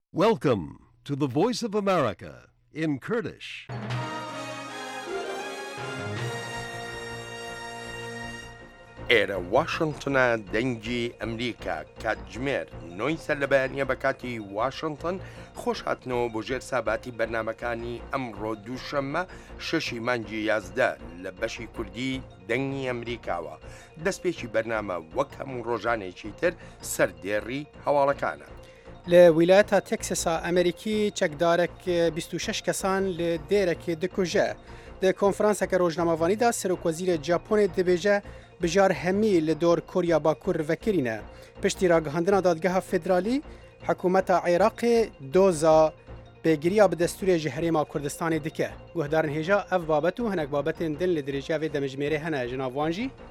Welcome to the Voice of America in Kurdish. ئێرە واشنگتنە دەنگی ئەمریکا کاتژمێر 9 سەر لە بەیانیە بە کاتی واشنگتن خۆش هاتنەوە بۆ ژێر ساباتی بەرنمەکانی ئەمڕۆ دووشەممە 6 مانگی 11 لە بەشی کوردی دەنگی ئەمریکاوە دەستپێکی بەرنامە وەک هەموو ڕۆژانێکی تر سەردێڕی هەواڵەکانە. لە ویلایەتە تێکساسا ئەمریکی چەکدارێک 26 کەسان لە دێرەکێ دکوژە. لە کۆنفرانسەکە ڕۆژنامەوانیدا سەرۆکوەزیرە جاپۆنێ دەبێژە بژار هەمی لە دۆر کوریا باکوور ڤەکرینە. پشتی ڕاگەهاندنا دادگەها فێدرالی حکوومەتە عێراقێ دۆزا پێگیرییا بە دەستوورێ ji herêma Kurdistanê dike. Guhdarên hêja ev babet û hinek babetên din li dirêjiya vê demijmêrê hene ji nav wan jî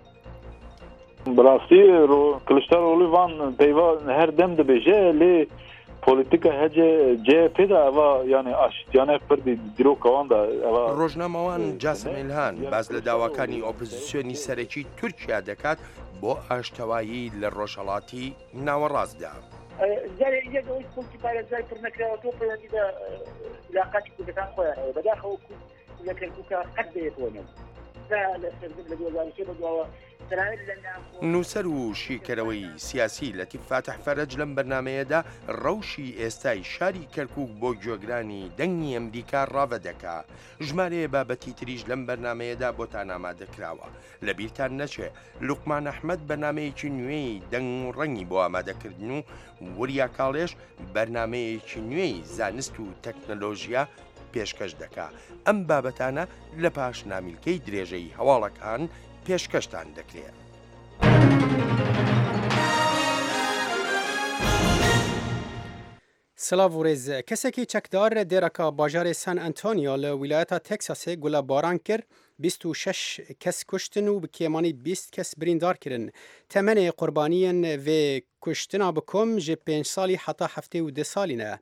براستی کلشترولو وان پیوا هر دم دبیجه لی پۆلیتیکە هەجێ جێ پێدا ئەوە یانی ئاشتیانە پردی دیرۆکەواندا ڕۆژنامەوان جاسم ئیلهان باز لە داواکانی ئۆپۆزیسیۆنی سەرەکی تورکیا دەکات بۆ ئاشتەوایی لە ڕۆژهەڵاتی ناوەڕاستدا. ئەوەی پۆلتی پارێزای پڕ نەکراوە تۆ پەیوەندیدا علاقاتی کوردەکان خۆیانەوە بەداخەوە لە کەرکووکە قەت دەیەتەوە لە سەردن لە 2023 بەدواوە نووسەر و شیکەرەوەی سیاسی لەتیف فاتح فەرەج لەم بەرنمەیەدا ڕەوشی ئێستای شاری کەرکووک بۆ گوێگرانی دەنگی ئەمریکا ڕاوەدەکا. ژمارەیە بابەتی تریش لەم بەرنمەیەدا بۆتان ئامادەکراوە. لە بیرتان نەچێ لوقمان ئەحمەد بەرنمەیەکی نوێی دەنگ و ڕەنگی بۆ ئامادەکردن و وریا کاڵێش بەرنمەیەکی نوێی زانست و تەکنەلۆژیا پێشکەش دەکا. ئەم بابەتانە لە پاش نامیلکەی درێژەی هەواڵەکان پێشکەشتان دەکرێت. سلااو و ڕێز کەسێکی چەکدار دێرەکە باژارێ سان ئەنتۆنیۆ لە ویلایەتە تێکساسێ گولە باران کرد 26 کەس کوشتن و بکێمانی 20 کەس بریندارکردن. تەمەنێ قوربانیان vê کوشتنا بکۆم ji 5 ساڵی حتا هەفتێ و 2 ساڵینە.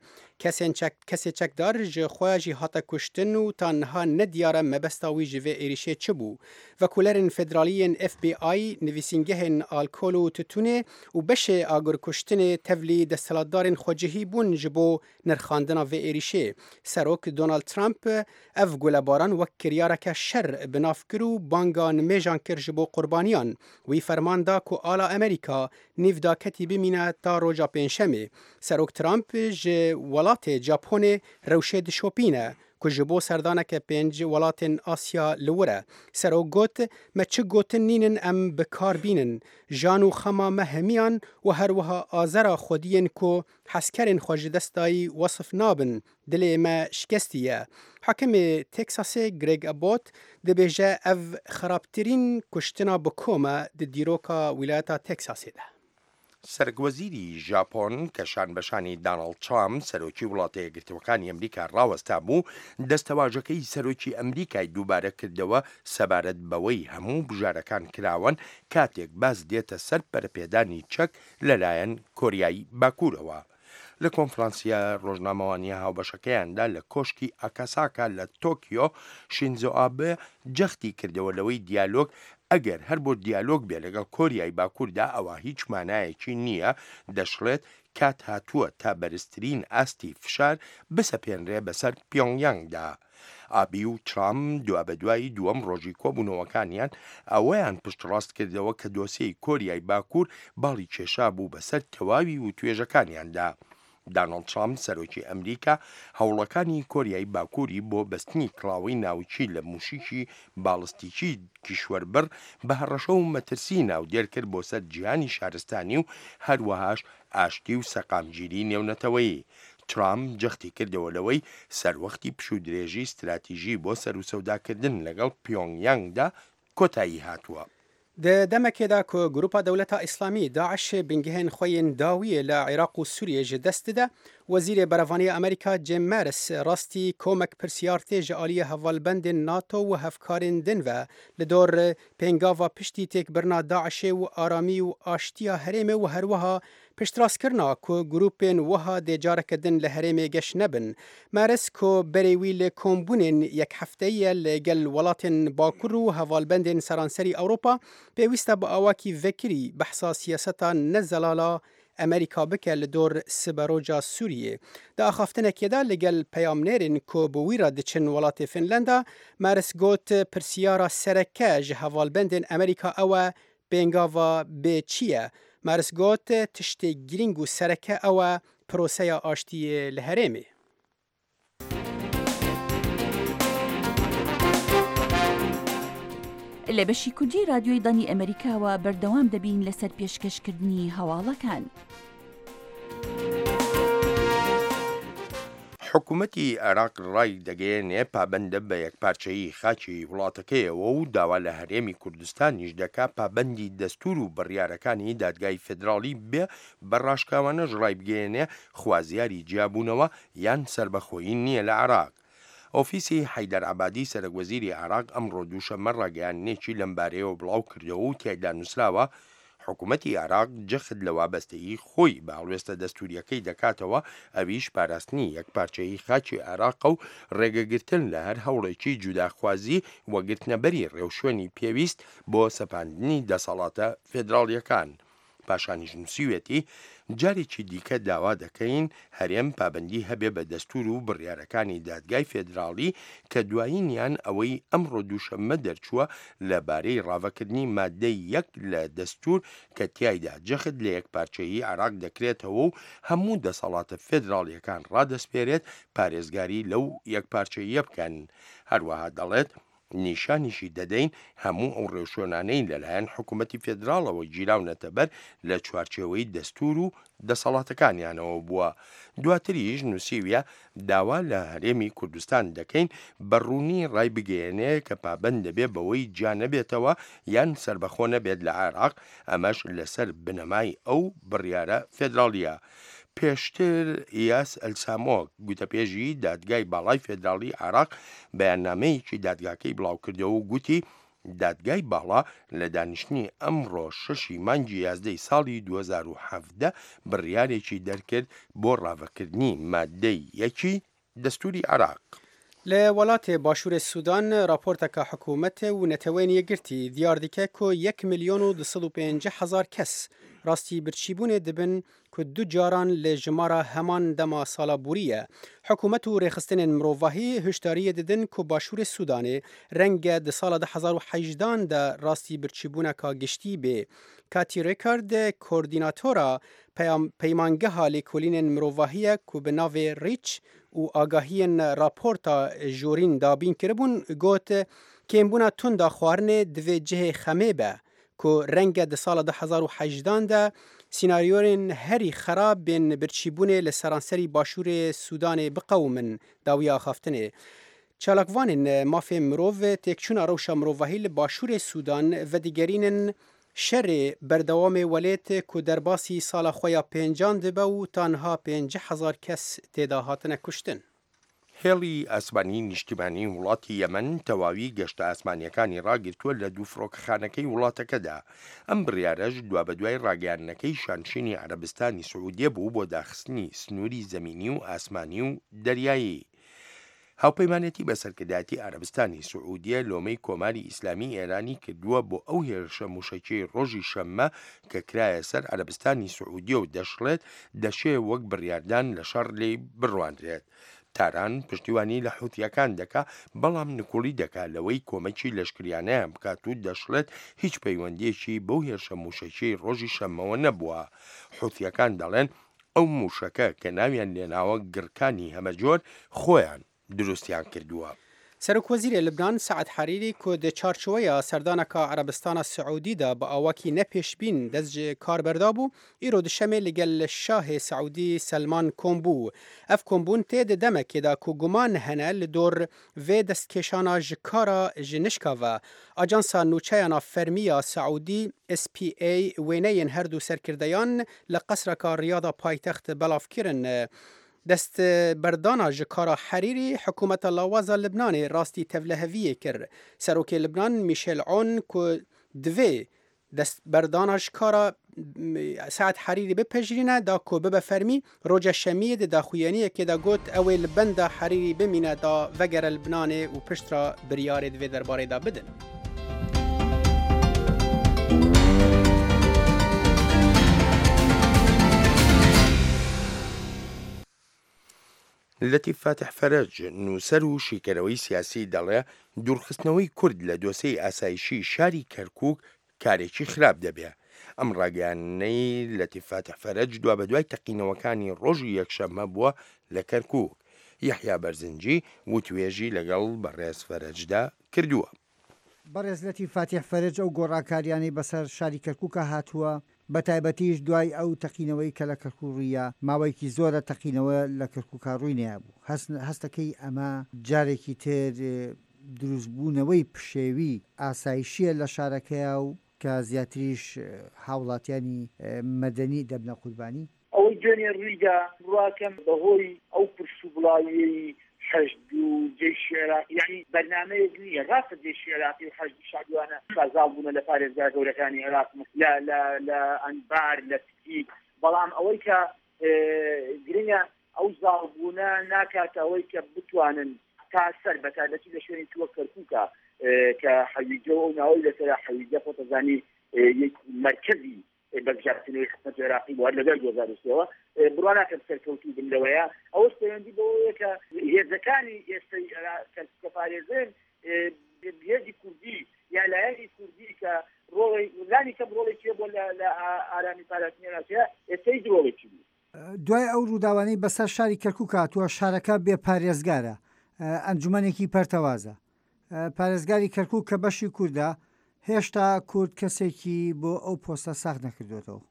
کەسێ چەکدار ji خۆیان jî hata کوشتن و تا niha nediyare mebesta wî ji vê êrişê çi bû. Vekulерên federaliyên FBI nivîsîngehên alkol û tütûnê û beşê agirkuştinê tevlî desthilatdarên xwecihî bûn ji bo nirxandina vê êrişê. Serok Donald Trump ev gulebaran wek kiryareke şer bi nav kir û banga nimêjan kir ji bo qurbaniyan. Wî ferman da ku ala Amerîka nîv da ketî bimîne ta roja pênşemê. Serok Trump ji welatê Japonê rewşê dişopîne ku ji bo serdaneke 5 welatên Asya li wir e. Serok got me çi gotin nînin em bi kar bînin. Jan û xema me hemiyan û her wiha azera xwediyên ku hezkerên xwe ji destayî wasif nabin dilê me şikestî ye. Hakimê Teksasê Greg Abbott dibêje ev xerabtirîn kuştina bi kom e di dîroka wîlayeta Teksasê de. سەرۆکوەزیری ژاپۆن کە شانبەشانی داناڵد ترامپ سەرۆکی وڵاتە یەکگرتوەکانی ئەمریکا ڕاوەستا بوو دەستەواژەکەی سەرۆکی ئەمریکای دووبارە کردەوە سەبارەت بەوەی هەموو بژارەکان کراون کاتێک باز دێتە سەر پەرپێدانی چەک لەلایەن کۆریایی باکوورەوە. لە کۆنفرانسیە ڕۆژنامەوانی هاوبەشەکەیاندا لە کۆشکی ئاکاساکا لە تۆکیۆ شینزۆ ئابێ جەختی کردەوە لەوەی دیالۆگ ئەگەر هەر بۆ دیالۆگ بێ لەگەڵ کۆریای باکووردا ئەوە هیچ مانایەکی نییە دەشڵێت کات هاتووە تا بەرزترین ئاستی فشار بسەپێنرێ بەسەر پیۆنگیانگدا. ئابی و ترامپ دوابەدوایی دووەم ڕۆژی کۆبوونەوەکانیان ئەوەیان پشتڕاست کردەوە کە دۆسیەی کۆریای باکوور باڵی کێشا بوو بەسەر تەواوی و توێژەکانیاندا. داناڵد ترامپ سەرۆکی ئەمریکا هەوڵەکانی کۆریای باکووری بۆ بەستنی کڵاوی ناوچی لە موشیکی باڵستیکی کیشوەربڕ بە هەڕەشە و مەترسی ناودێر کرد بۆ سەر جیهانی شارستانی و هەروەهاش ئاشتی و سەقامگیری نێونەتەوەیی. ترامپ جەختی کردەوە لەوەی سەروەختی پشودرێژی استراتیژی بۆ سەر و سەوداکردن لەگەڵ پیۆنگیانگدا کۆتایی هاتووە. د دمکێدا کو گروپا دەولەتە ئیسلامی داعش بنگهێن خۆیان داویە لە عێراق و سووریە ji destide وەزیرê berevaniya Amerîka Jim Mattis rastî komek pirsiyartê ji aliyê hevalbendên NATO û hevkarên din ve li dor pêngava piştî têkbirina Daişê û aramî û aştiya herêmê û herwiha piştrastkirina ku grûpên wiha dê careke din li herêmê geş nebin. Mattis ku berê wî li kombûnên yekhefteî ye li gel welatên Bakur û hevalbendên seranserî Ewropa pêwîst e bi awakî vekirî behsa siyaseta nezelala امریکا بکه لدور سبروجا سوریه دا اخافتنه کدا لگل پیامنرین کو بویرا دچن ولات فنلندا مارس گوت پرسیارا سرکه جهوالبندن امریکا او بنگاوا بچیه مارس گوت تشتی گرینگو سرکه او پروسه آشتی لهرمه لە بەشی کوردی رادیۆی دانی ئەمریکاوە بەردەوام دەبین لەسەر پێشکەشکردنی هەواڵەکان. حکوومەتی عێراق ڕای دەگەیەنێ پابەندە بە یەکپارچەیی خاچی وڵاتەکەیەوە و داوا لە هەرێمی کوردستانیش دەکا پابەندی دەستور و بڕیارەکانی دادگای فێدراڵی بێ بەڕاشکاوانەش ڕای بگەیەنێ خوازیاری جیابوونەوە یان سربەخۆیی نییە لە عێراق. ئۆفیسی حەیدەر عەبادی سەرۆکوەزیری عێراق ئەمڕۆ دووشەممە ڕاگەیاندنێکی لەمبارەیەوە بڵاو کردەوە و تێدا نووسراوە حکوومەتی عێراق جەخت لە وابەستەیی خۆی بە هەڵوێستە دەستوریەکەی دەکاتەوە ئەویش پاراستنی یەکپارچەیی خاچی عێراق و ڕێگەگرتن لە هەر هەوڵێکی جوداخوازی وەگرتنەبەری ڕێوشوێنی پێویست بۆ سەپاندنی دەسەڵاتە فێدراڵیەکان. پاشانیش نووسیوێتی جارێکی دیکە داوا دەکەین هەرێم پابەندی هەبێ بە دەستور و بڕیارەکانی دادگای فێدراڵی کە دوایینیان ئەوەی ئەمڕۆ دووشەممە دەرچووە لەبارەی ڕاوەکردنی مادەی یەک لە دەستور کە تیایدا جەخت لە یەکپارچەیی عێراق دەکرێتەوە و هەموو دەسەڵاتە فێدراڵیەکان ڕادەسپێرێت پارێزگاری لەو یەکپارچەییە بکەن. هەروەها دەڵێت نیشانیشی دەدەین هەموو ئەو ڕێوشۆنانەی لەلایەن حکوومەتی فێدراڵەوە گیراونەتە بەر لە چوارچێوەی دەستور و دەسەڵاتەکانیانەوە بووە. دواتریش نووسیویە داوا لە هەرێمی کوردستان دەکەین بەڕوونی ڕای بگەیەنێ کە پابەند دەبێ بەوەی جا نەبێتەوە یان سربەخۆ نەبێت لە عێراق ئەمەش لەسەر بنەمای ئەو بڕیارە فێدراڵیە. پێشتر یاس ئەلسامۆک گوتەپێژی دادگای باڵای فێدراڵی عێراق بەیاننامەیەکی دادگاکەی بڵاو کردەوە و گوتی دادگای باڵا لە دانیشتنی ئەمڕۆ 6 مانگی 11 ساڵی 2017 بڕیارێکی دەرکرد بۆ ڕاوەکردنی مادەی یەکی دەستوری عێراق. لە وڵاتێ باشوورە سوودان راپۆرتەکە حکوومەتە و نەتەوەین یەکگرتی دیار دکە کۆ 1,250,000 کەس راستی برچیبوونێ دبن کە دوو جاران لە ژمارە هەمان دەما ساڵە بوریە. حکوومەت و ڕێخستنên مرۆڤاهی هشداریە ددن کە باشوورە سوودانê رەنگە di sala 2018 de rastî birçîbûneka giştî bê. Katî Rêkard koordînatora peymangeha lêkolînên mirovahiyê ku bi navê Reach û agahiyên raporta jorîn dabîn kiribûn got kêmbûna tunda xwarinê divê cihê xemê be ku renge di sala 2018 de سیناریۆرên herî xerab bên birçîbûnê li seranserî Başûrê Sudanê biqewmin dawiya axaftinê. Çalakvanên mafê mirov têkçûna rewşa mirovahî li Başûrê Sudan vedigerînin şerê berdewamê welêt ku derbasî sala xwe ya pêncan dibe û tanha 50,000 kes têda hatine kuştin. هێڵی ئاسمانی نیشتیمانی وڵاتی یەمەن تەواوی گەشتە ئاسمانیەکانی ڕاگرتووە لە دوو فڕۆکەخانەکەی وڵاتەکەدا. ئەم بڕیارەش دوا بە دوای ڕاگەیاندنەکەی شانشینی عەرەبستانی سعودیە بوو بۆ داخستنی سنووری زەمینی و ئاسمانی و دەریایی. هاوپەیمانەتی بەسەرکردایەتی عەرەبستانی سعودیە لۆمەی کۆماری ئیسلامی ئێرانی کردووە بۆ ئەو هێرشە موشەکەی ڕۆژی شەممە کە کرایە سەر عەرەبستانی سعودیە و دەشڵێت دەشێ وەک بڕیاردان لە شەڕ لێی بڕوانرێت. تاران پشتیوانی لە حوتیەکان دەکا بەڵام نکوڵی دەکا لەوەی کۆمەکی لەشکریانەیان بکات و دەشڵێت هیچ پەیوەندیەکی بەو هێرشە موشەکەی ڕۆژی شەممەوە نەبووە. حوتیەکان دەڵێن ئەو موشەکە کە ناویان لێناوە گڕکانی هەمەجۆر خۆیان دروستیان کردووە. سەرۆکوەزیرê Libnan Saad Harîrî ku di çarçoveya serdaneka Erebistana Siûdî de bi awakî nepêşbîn dest ji kar berda bû, îro di şemê li gel Şahê Siûdî Selman kom bû. Ev kombûn tê di demekê de ku guman hene li dor vê destkêşana ji kara ji nişka ve. Ajansa Nûçeyana Fermiya Siûdî SPA wêneyên her du serkirdeyan li qesreka Riyada paytextê belav kirin. دست بردانا جکارا حریری حکومت لاوازا لبنان راستی تولهویه کر. سروک لبنان میشل عون که دوی دست بردانا جکارا ساعت حریری بپجرینه دا که بفرمی روژه شمیه دا خویانیه که دا گوت اوی لبند حریری بمینه دا وگر لبنان و پشت را بریار دوی درباره دا بدن. لەتیف فاتح فەرەج نووسەر و شیکەرەوەی سیاسی دەڵێ دوورخستنەوەی کورد لە دۆسەی ئاسایشی شاری کەرکووک کارێکی خراپ دەبێ. ئەم ڕاگەیانەی لەتیف فاتح فەرەج دوا بە دوای تەقینەوەکانی ڕۆژی یەکشەممە بووە لە کەرکووک. یەحیا بەرزنجی وتوێژی لەگەڵ بەڕێز فەرەجدا کردووە. بەڕێز لەتیف فاتح فەرەج ئەو گۆڕاکاریانەی بەسەر شاری کەرکووکە هاتووە بە تایبەتیش دوای ئەو تەقینەوەی کە لە کەرکووڕیە ماوەیەکی زۆرە تەقینەوە لە کەرکووکە ڕووی نەبوو. هەستەکەی ئەمە جارێکی تر دروستبوونەوەی پشێوی ئاسایشیە لە شارەکەیە و کە زیاتریش هاوڵاتیانی مەدەنی دەبنە قوربانی. ئەوەی دوێنێ ڕوویدا ڕواکەم بەهۆی ئەو پرس و بڵاویەی حەشد و جێشی عێراقی یعنی بەرنامەیەک نییە ڕاستە جێشی عێراقی و حەشدی شادوانە خەزاڵ بوونە لە پارێزگا گەورەکانی عێراق لە ئەنبار لە تکیک بەڵام ئەوەی کە گرنگە ئەو زاڵبوونە ناکاتە ئەوەی کە بتوانن تا سەر بەتایبەتی لە شوێنی تووە کەرکووکە کە حەویجە و ناوەی لەسەر حەویجە خۆتەزانی یەک مەرکەزی بەگژارکردنەوەی خزمەت عێراقی بووە لەگەڵ 2003ەوە بڕوا ناکەم سەرکەوتوو بن لەوەیە ئەوەش پەیوەندی بەوەیە کە هێزەکانی ئێستای کە پارێزن هێزی کوردی یا لایەنی کوردی کە ڕۆڵی لانی کەم ڕۆڵێکی بۆ لە ئارامی پاراستنی عێراقیە ئێستای ڕۆڵێکی بوو. دوای ئەو ڕووداوانەی بەسەر شاری کەرکووک هاتووە شارەکە بێ پارێزگارە ئەنجومەنێکی پەرتەوازە. پارێزگاری کەرکووک کە بەشی کووردە هێشتا کورد کەسێکی بۆ ئەو پۆستە ساغ نەکردوێتەوە.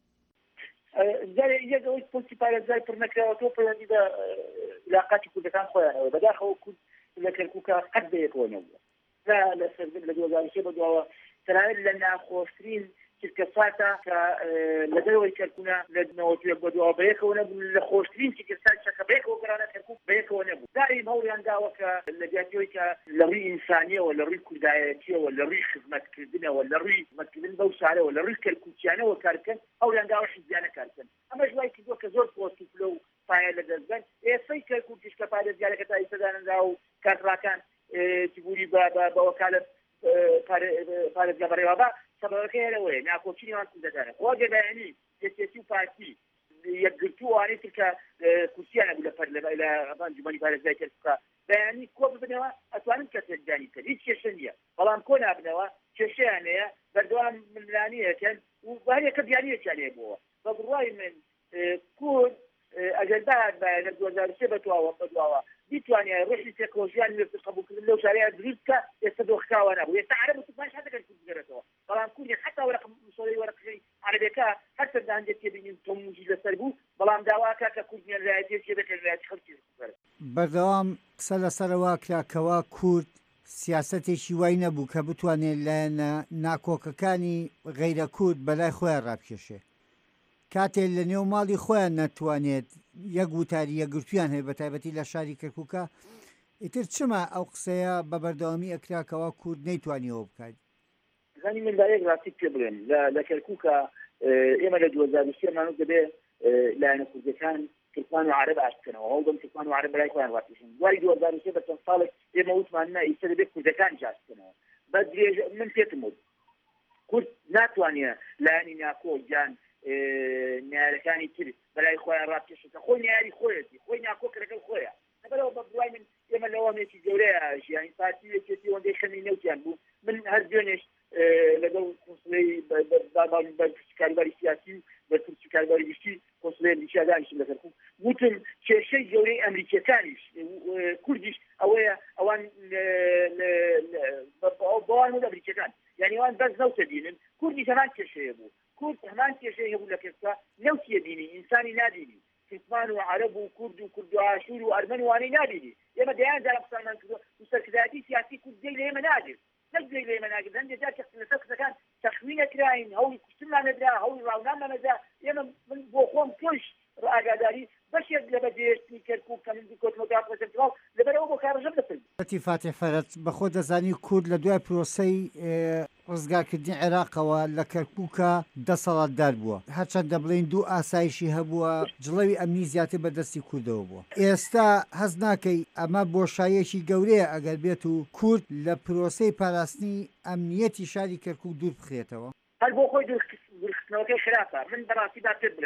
یەکەوەی پۆستی پارێزگای پڕ نەکراوەتەوە پەیوەندی بە علاقاتی کوردەکان خۆیانەوە بەداخەوە کورد لە کەرکووکە قەت بەیەکەوە نەبووە لە سەردن لە 2003 بەدواوە تەنانەت لە ناخۆشترین چرکەساتە کە لە دەرەوەی کەرکوونە لە 92 بەدواوە بەیەکەوە نەبوو لە خۆشترین چرکەساتێکە بەیەکەوە گەڕانە کەرکووک بەیەکەوە نەبوو. دایم هەوڵیان داوە کە لە جیاتیەوەی کە لە ڕووی ئینسانیەوە لە ڕووی کوردایەتیەوە لە ڕووی خزمەتکردنەوە لە ڕووی خزمەتکردن بەو شارەوە لە ڕووی کەرکووکیانەوە کارکەن هەوڵیان داوە حیزبیانە کارکەن. ئەمەش وای کردووە کە زۆر پۆست و پلە و پایە لەدەستبەن ئێستای کەرکووکیش کە پارێزگارەکە تا ئێستادانەدا و کارڕاکان تبووری بە وەکالەت پارێزگا بەڕێوەبا سەبەبەکەی لەوەیە ناکۆچینیوان کوردەکانە خوا دەبیانی یەکێتی و پارتی یەکگرتووانەی تر کە کورسیانە بوو لە ئەنجومەنی پارێزگای کەرکووکە بەیانی کۆ ببنەوە ئەتوانن کەسێک دانی کرد هیچ کێشە نییە بەڵام کۆ نابنەوە کێشەیان هەیە بەردەوام ململانیەکەن و هەرێکە دیاریەکیان هەیە بووە بە بڕوای من کورد ئەگەر لە 2003 بەدواوە بیتوانێت ڕۆژی تێکۆژیان قبولکردن لەو شارەیە دروستکە ئێستا دۆخراوە نەبوو ئێستا عەرەب و تورکمان هەردەکەن کورد بگەرێتەوە بەڵام کوردی حتا وەرەقەی عەرەبیەکە هەر سەردانجێ تێبینین تۆموژی لەسەر بوو بەڵام داواکە کە کوردیان لایەتێکی بکەن لایەتی خەڵکی بکەن. بەردەوام قسە لەسەرەوە کراکەوە کورد سیاسەتێکی وای نەبوو کە بتوانێت لایەنە ناکۆکەکانی غەیرە کورد بەلای خۆیان ڕابکێشێ. کاتێک لە نێو ماڵی خۆیان نەتوانێت یەک وتاری یەکگرتویان هەیە بە تایبەتی لە شاری کەرکووکە ئیتر چما ئەو قسەیە بە بەردەوامی ئەکراکەوە کورد نەیتوانیەوە بکات. زانی من لایەک ڕاستی پێ بڵێن لە کەرکووکە ئێمە لە 2003 مانوس دەبێ لایەنە کوردەکان تورکمان و عەرەب ئاشتکەنەوە هەوڵدەم تورکمان و عەرەب بەلای خۆیان ڕابکێشن. دوای 2003 بە چەند ساڵێک ئێمە وتمان نا ئیستا دەبێت کوردەکان جاشتکەنەوە بە درێژە من پێتم وت کورد ناتوانێت لایەنی ناکۆ گیان نیارەکانی تر بەلای خۆیان ڕابکێشێتە خۆی نیاری خۆیەتی خۆی ناکۆکرەکەی خۆیە لەبەرەوە بە بڕوای من ئێمە لەوەمێکی گەورەیە ژیانی پارتی یەکێتی ئەوەندەی خەمی نەوتیان بوو من هەر دوێنێش لەگەڵ کۆنسڵەی کاروباری سیاسی و بە تورکی کاروباری گشتی کۆنسڵەیە نیشادانیشم لە کەرکووک وتم کێشەی گەورەی ئەمریکیەکانیش کوردیش ئەوەیە ئەوان بەوان و ئەمریکیەکان یعنی ئەوان بەس نەوتە بینن کوردیش هەمان کێشەیە بوو کورد هەمان کێشەیە هەبوو لە کەسکە نەوتیە بینی ئینسانی نابینی تورکمان و عەرەب و کورد و عاشور و ئەرمەن وانەی نابینی ئێمە دەیان جارە قسەمان کردووە و سەرکردایەتی سیاسی کورد دەی لە ئێمە ناگرت نەک لە ئێمە ناگرت هەندێک جار لەسەر قسەکان تەخمینەکراین هەوڵی کوشتنمان نەدرا هەوڵی ڕاونانمان نەدا ئێمە من بۆ خۆم توش ئاگاداری بەشێک لە بەجێهێشتنی کەرکووک کە من کۆتمەگا پرۆژەکراو لەبەرەوە بۆ کارەژەم دەکرد. لەتیف فاتح فەرەج بەخۆ دەزانی کورد لە دوای پرۆسەی ڕزگارکردنی عێراقەوە لە کەرکووکە دەسەڵاتدار بووە هەرچەندە بڵێن دوو ئاسایشی هەبووە جڵەوی ئەمنی زیاتر بەدەستی کوردەوە بووە. ئێستا هەز ناکەی ئەمە بۆشایەکی گەورەیە ئەگەر بێت و کورد لە پرۆسەی پاراستنی ئەمنیەتی شاری کەرکووک دوور بخرێتەوە. هەر بۆ خۆی دوورخستنەوەکەی خراپە من بەڕاستی دا پێ بڵێم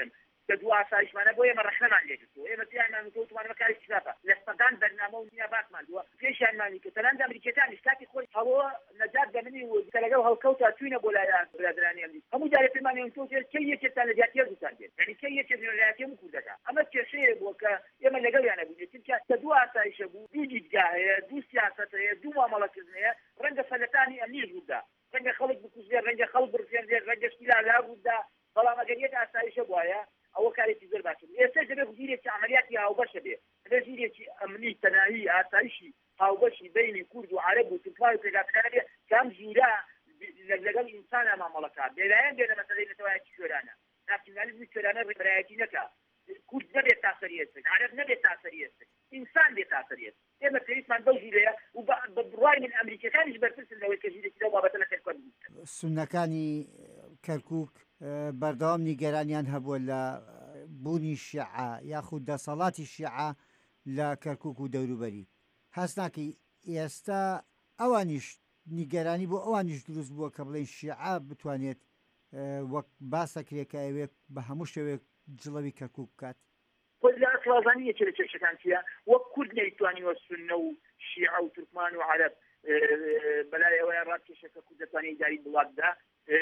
كدوا عسايشمانه بويا مرحنا عن ليجتو اي بس يعني نقول طبعا ما كان استفاده لستدان برنامج ونيابات مال دوا في شيء مالي كتلان ده امريكان اشتاكي خوي هو نجات زمني وتلقوا هالكوتا توينا بولا بلادراني امريكا هم جاري في ماني انتو كي كتان جات يرجو يعني كي كتان لا يتم كودها اما كشيء وكا يما لقوا يعني بقول تلك كدوا عسايشبو دي جاه دو سياسه دو معاملات رنج فلتاني امني جودا رنج خلق بكوزير رنج خلق برفيان رنج استيلاء لا بودا والله ما قريت عسايشبو يا أو كاري تزور باشر يستجيب وزيرة عملياتها أو بشبه وزيرة أمني تناهي عسايشي أو بشي بين كرد وعرب وتفاوض كذا كم زورا لقل إنسان أمام ملكات بيلاين بين مثلا نتواجه شورانا ناكناليزم شورانا برأيتي نكا كرد نبي تأثيريتك عرب نبي تأثيريتك إنسان بتأثيريتك إما تريد من بوجيرة وبالرأي من أمريكا كان يجبر تسلم لو كجيرة كذا وابتنا كركون سنەکانی کەرکووک بەردەوام نیگەرانیان هەبووە لە بوونی شیعە یاخود دەسەڵاتی شیعە لە کەرکووک و دەوروبەری هەست ناکەی ئێستا ئەوانیش نیگەرانی بۆ ئەوانیش دروست بووە کە بڵێن شیعە بتوانێت وەک باسەکرێکە ئەوێ بە هەموو شێوێک جڵەوی کەرکووک بکات لا أصلا كان فيها وكل نيتواني والسنة وشيعة وتركمان وعرب بلايا ويرات كشكا كودتاني جاري بلاد ده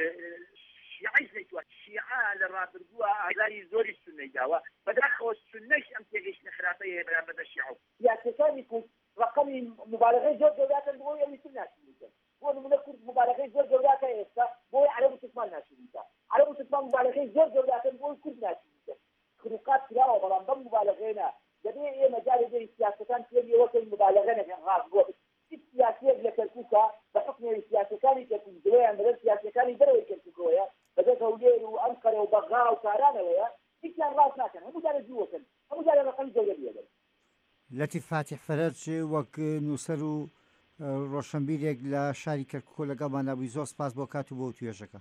شيعي نيتوان شيعة للرابردوها علاي زوري السنة جاوا بدأخوا السنة أم تيغيش نخراتيه بلا بدا الشيعة يا كسان يكون رقم مبالغة زور جولات البغوية اللي سنة هو من كل مبالغة زور جولات يسا بوي عرب وتركمان ناسي عرب وتركمان مبالغة زور جولات البغوية كل ناسي خروقات كلاوة بلان ضم مبالغينا جميع ايه مجال دي السياسة تيجي وقت المبالغينا كان غاز بوقت السياسية لكالكوكا بحكم السياسة كان يكون دوية بدل السياسة كان يدروا يكالكوكا بدل كولير وأنقرة وبغاء وكارانا ويا كان راس ناكن هم جال جوكن هم جال رقم جولة بيدا لەتیف فاتح فەرەج وەک نووسەر و ڕۆشنبیرێک لە شاری کەرکووک لەگەڵمان نبووی زۆر سپاس بۆ کات و بۆ توێژەکە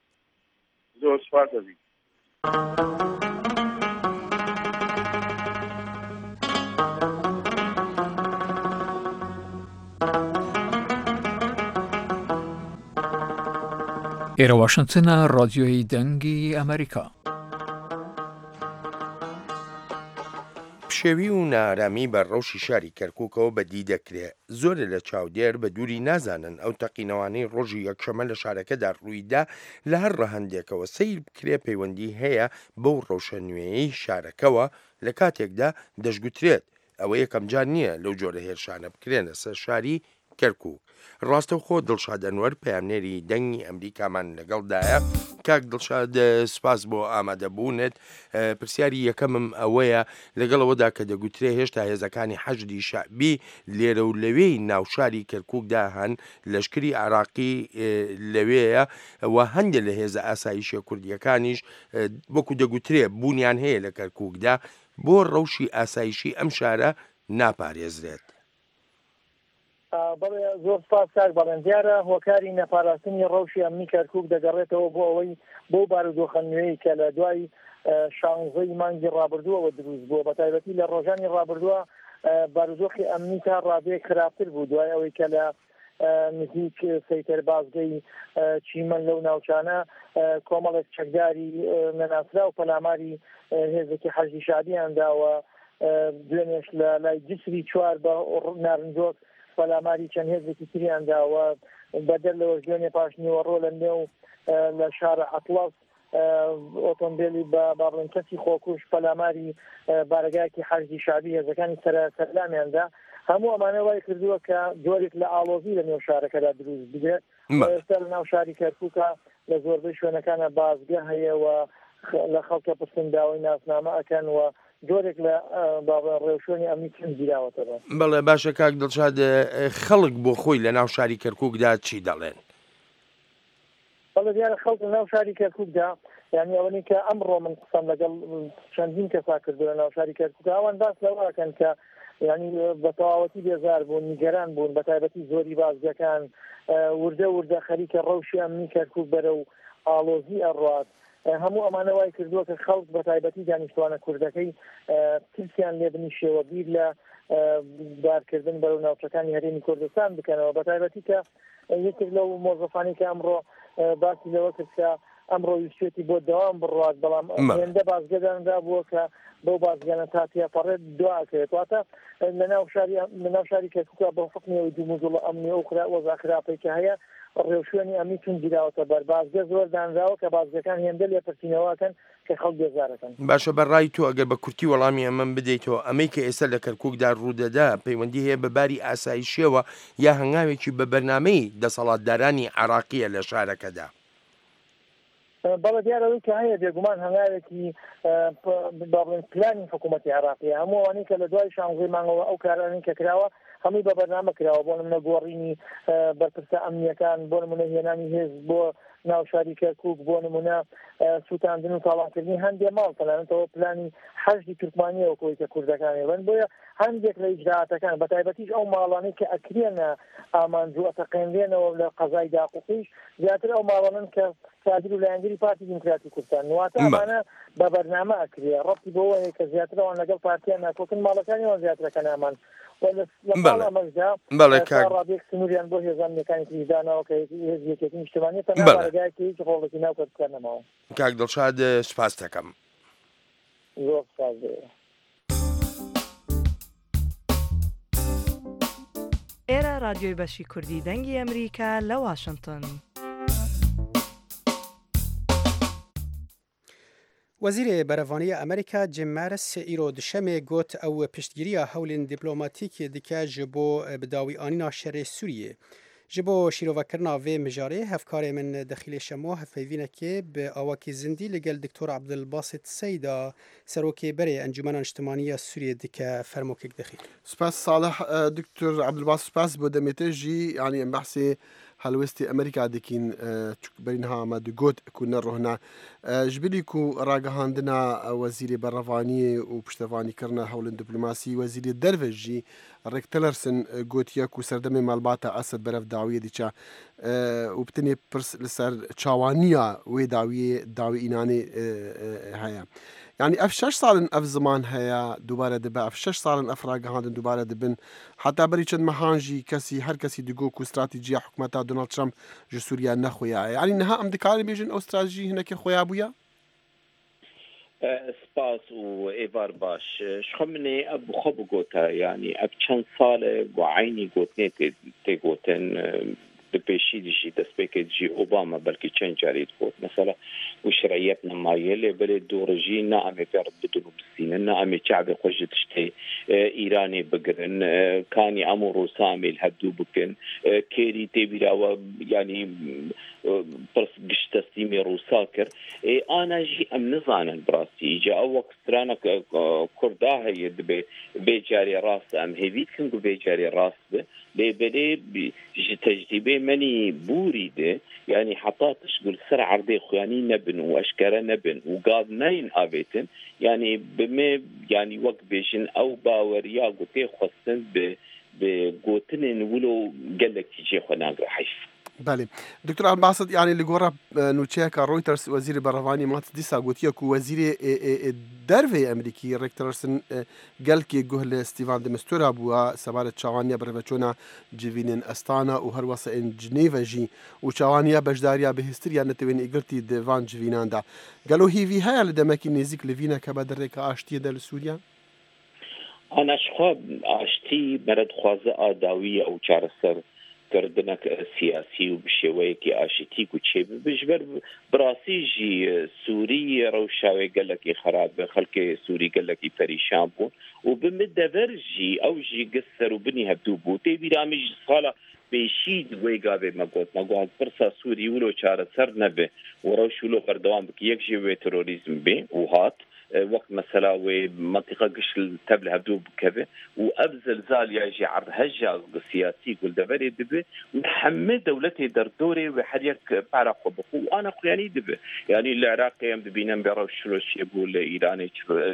زۆر سپاس دەبی ئێرە واشنگتنە ڕادیۆی دەنگی ئەمریکا. پشێوی و نارامی بە ڕەوشی شاری کەرکووکەوە بەدی دەکرێت زۆرە لە چاودێر بە دووری نازانن ئەو تەقینەوانەی ڕۆژی یەکشەمە لە شارەکەدا ڕوویدا لە هەر ڕەهەندێکەوە سیر بکرێ پەیوەندی هەیە بەو ڕەوشە نوێیەی شارەکەوە لە کاتێکدا دەشگوترێت ئەوە یەکەم جار نییە لەو جۆرە هێرشانە بکرێنە سەر شاری کەرکووک. ڕاستەوخۆ دڵشاد ئەنوەر پەیامنێری دەنگی ئەمریکامان لەگەڵدایە. کاک دڵشاد سپاس بۆ ئامادەبوونت. پرسیاری یەکەمم ئەوەیە لەگەڵەوەدا کە دەگوترێ هێشتا هێزەکانی حەشدی شەعبی لێرە و لەوێی ناوشاری کەرکووکدا هەن لەشکری عراقی لەوەیە و هەندێک لە هێزە ئاسایشە کوردیەکانیش وەکو دەگوترێ بوونیان هەیە لە کەرکووکدا بۆ ڕەوشی ئاسایشی ئەم شارە ناپارێزرێت. بەڵێ زۆر سپاس کاک بەڵێن دیارە هۆکاری نەپاراستنی ڕەوشی ئەمنی کەرکووک دەگەڕێتەوە بۆ ئەوەی بۆ بارودۆخە نوێی کە لە دوای 16 مانگی ڕابردووەوە دروست بووە بەتایبەتی لە ڕۆژانی ڕابردووە بارودۆخی ئەمنی تا ڕادەیەک خراپتر بوو دوای ئەوەی کە لە نزیک سەیتەر بازگەی چیمەن لەو ناوچانە کۆمەڵێک چەکداری نەناسرا و پەلاماری هێزێکی حەشدی شعبیان داوە دوێنێش لە لای جسری چوار بە نارنجۆک پەلاماری چەند هێزێکی تریان داوە بەدەر لەوە دوێنێ پاشنیوە ڕۆ لە نێو لە شارە ئەتڵەس ئۆتۆمبیلی بە باڵێن کەسی خۆکوش پەلاماری بارگایەکی حەشدی شعبی هێزەکانی سەرلامیاندا هەموو ئەمانە وای کردووە کە جۆرێک لە ئاڵۆزی لە نێو شارەکەدا دروست بگرێت. ئێستا لە ناو شاری کەرکووکە لە زۆربەی شوێنەکانە بازگە هەیە لە خەڵکە پرسنداوای ناسنامە ئەکەن و جۆرێک لە ڕێوشێنی ئەمنی چەند گیراوەتەوە. بەڵێ باشە کاک دڵشاد خەڵک بۆ خۆی لە ناو شاری کەرکووکدا چی دەڵێن؟ بەڵێ دیارە خەڵک لە ناو شاری کەرکووکدا یعنی ئەوەی کە ئەمڕۆ من قسەم لەگەڵ چەندین کەسا کردو لە ناو شاری کەرکووک ئەوان باس لەوەکەن کە یعنی بە تەواوەتی بێزار بوون نیگەران بوون بەتایبەتی زۆری بازگەکان وردە خەریکە ڕەوشی ئەمنی کەرکووک بەرە و ئاڵۆزی ئەڕات هەموو ئەمانە وای کردووە کە خەڵک بەتایبەتی دانیشتوانە کوردەکەی ترسیان لێ بنیشێەوە بیر لە بارکردن بەرەو ناوچەکانی هەرێمی کوردستان بکەنەوە بەتایبەتی کە یەکێک لەو مۆزەفانی کە ئەمڕۆ باسی لەوە کرد کە ئەمڕۆ ویستێتی بۆ دەوام بڕات بەڵام هێندە بازگەداندا بووە کە بەو بازگانە تا تێپەڕێت دواکرێت واتە لەناو شاری کەرکووکە بە حکمی دوومزوڵ ئەمنی ئەو وەزا خراپەی کە هەیە ڕێوشوێنی ئەمی تون گیراوەتە بەر بازگە زۆر دانراوە کە بازگەکان هێندە لێپرسینەوەکەن کە خەڵک بێزارەکەن. باشە بەڕای تۆ ئەگەر بە کورتی وەڵامی ئەمەم بدەیتەوە ئەمەی کە ئێستا لە کەرکووکدا ڕوودەدا پەیوەندی هەیە بە باری ئاسایشیەوە یا هەنگاوێکی بە بەرنامەی دەسەڵاتدارانی عێراقیە لە شارەکەدا. بەڵە دیارەوەی کە هەیە بێگومان هەنگاوێکی بڵێن پلانی حکوومەتی عێراقیە هەموو ئەوانەی کە لە دوای 16 مانگەوە ئەو کارانەی کە کراوە هەمووی بە بەرنامە کراوە بۆ نمونە گۆڕینی بەرپرسە ئەمنیەکان بۆ نمونە هێنانی هێزب بۆ ناو شاری کەرکووک بۆ نمونە سووتاندن و تاڵانکردنی هەندێک ماڵ تەنانەتەوە پلانی حەشدی تورکمانیەوە کۆی کە کوردەکانی بن بۆیە هەندێک لە ئیجراعاتەکان بە تایبەتیش ئەو ماڵانەی کە ئەکرێنە ئامانجووە تەقێنرێنەوە لە قەزای داقوقیش زیاتر ئەو ماڵانن کە کادر و لایەنگری پارتی دیموکراتی کوردستان واتە ئەمانە بە بەرنامە ئەکرێ ڕەبتی بەوە هەیە کە زیاتر ئەوان لەگەڵ پارتیان ناکۆکن ماڵەکانیەوە زیاترەکە نامان ڕابێک سنووریان بۆ هێزانەکانی تریدانەوە کە هێزیەکێتی نیشتمانی تەناڕگایکی هیچ ڕۆڵێکی ناو کەرکووکە نەماوە. کاک دڵشاد سوپاس دەکەم. زۆر سپاس دەکەم. ئێرە رادیۆی بەشی کوردی دەنگی ئەمریکا لە واشنگتن. وەزیرێ بەرەڤانیە ئەمریکا جیم مارس ئیرۆ دشەمێ گوت ئەو پشتگیریە هەولێن دیپلۆماتیکی دکە ji بۆ بidawî anîna şerê Sûriyê. Ji bo şîrovekirina vê mijarê hevkarê min Dexîlê Şemo hevpeyvînekê bi awakî zindî li gel Diktor Abdulbasit Seyda serokêberê Encûmena Niştimaniya Sûriyê dike fermokek dixî. سپاس صالح دکتور عبدالباسط سپاس بۆ دەمێتە ژی ینی ئەم بەحسێ هەلوێستی ئەمریکا دەکەین بەرینها ئەمە دوگوت کو نەڕۆهنا ژبیری و ڕاگەهاندنا وەزیری بەڕەڤانی و پشتەوانیکردنە هەولێن دیپلۆماسی وەزیری دەرڤێژی ڕێک تەلەرسن گوتیەک و سەردەمێ مەڵباتە ئەسد بەرەف داویە دیچە و بتنێ پرس لەسەر چاوانیە وێ داوی ئینانێ هەیە. يعني اف 6 ساڵن اف زمان هەیە دووبارە دەبە اف 6 ساڵن اف ڕاگەهاندن دووبارە دەبن حتا بەری چەند مەهانژی کەسی هەر کەسی دگۆک و استراتیجیا حکومەتا دۆناڵد ترامپ ji سووریا نەخۆیایە یعنی نەها ئەم دکاری بێژن ئەو استراتیژی هەنێکی خۆیا بووە. سپاس و ئێوار باش شخە منێ ئەب خۆ بگۆتە ینی ئەب چەند ساڵە بۆ عینی گوتنێ تێگوتن بپێشی دیشی دەستپێکێتجی ئۆباما بەلکی چەند جارێت گوت مثلا وشرعیەت نەمایە لێ بەرێ دوڕژی نائەمێ پێڕ بدن و بستینە نائەمێ چاوێ خۆشی تشتێ ئیرانێ بگرن کانی ئەمە ڕۆسامیل هەبدوو بکن کێری تێبیراوە ینی پرس گشتەستیمی ڕووسا کرد ئاناژی ئەم نزانن براستی ئیجا ئەو وەکسترانە کووردا هەیە دەبێ بێجارێ ڕاستە ئەم هێویت کن و بێجارێ ڕاست بێ لێبەرێ ji tecrübe menî bûrî de yani heta tişgul ser erdê xyanî nebin û eşkere nebin û gav neyên avêtin yani bi me yani wek bêjin ew baweriya gotê xwestin bi gotinên wilo gelekî jê xwe nagre heyf. بله دکتور عبدالباسط يعني لجورا نوتشيكا رويترز وزير برهواني مات ديسا قوتيك وزير درفي امريكي ريكترسن قال كي جهل ستيفان دمستورا بوا سبارة شوانيا برفتشونا جيفين استانا وهر وسط ان جنيفا جي وشوانيا بجداريا بهستريا نتوين ايجرتي ديفان جيفينان دا قالوا هي في هاي لدمكي نيزيك لفينا كبدرك اشتي دل سوريا انا شخاب اشتي مرد خوازه آداوية او چارسر کردنک سیاسی و بشێوەیەکی ئاشتی و چێ بژبەر براسیژی سووری ڕەوشاوێ گەلکی خراپ بە خەڵکی سووری گەلکی پەریشان بوون و بمدەڤەرژی ئەو ژی گەسەر و بنی هەبدوو بوو تێبیرامیژ ساڵە بێشید وێ گاوێ مەگوت پرسا سووری ولۆ چارەسەر نەبێ و ڕەوش ولۆ بەردەوام بکە یەک ژێوێ تۆرۆریزم بێ و هات وقت مثلا ومنطقة قشل تبل هبدو بكذا وأبزل زال يجي عرض هجة سياسي قل دبري دبي محمد دولتي دردوري وحريك بعرق وبخو وأنا يعني دبي يعني العراق يم دبينا بيروش شلوش يقول إيراني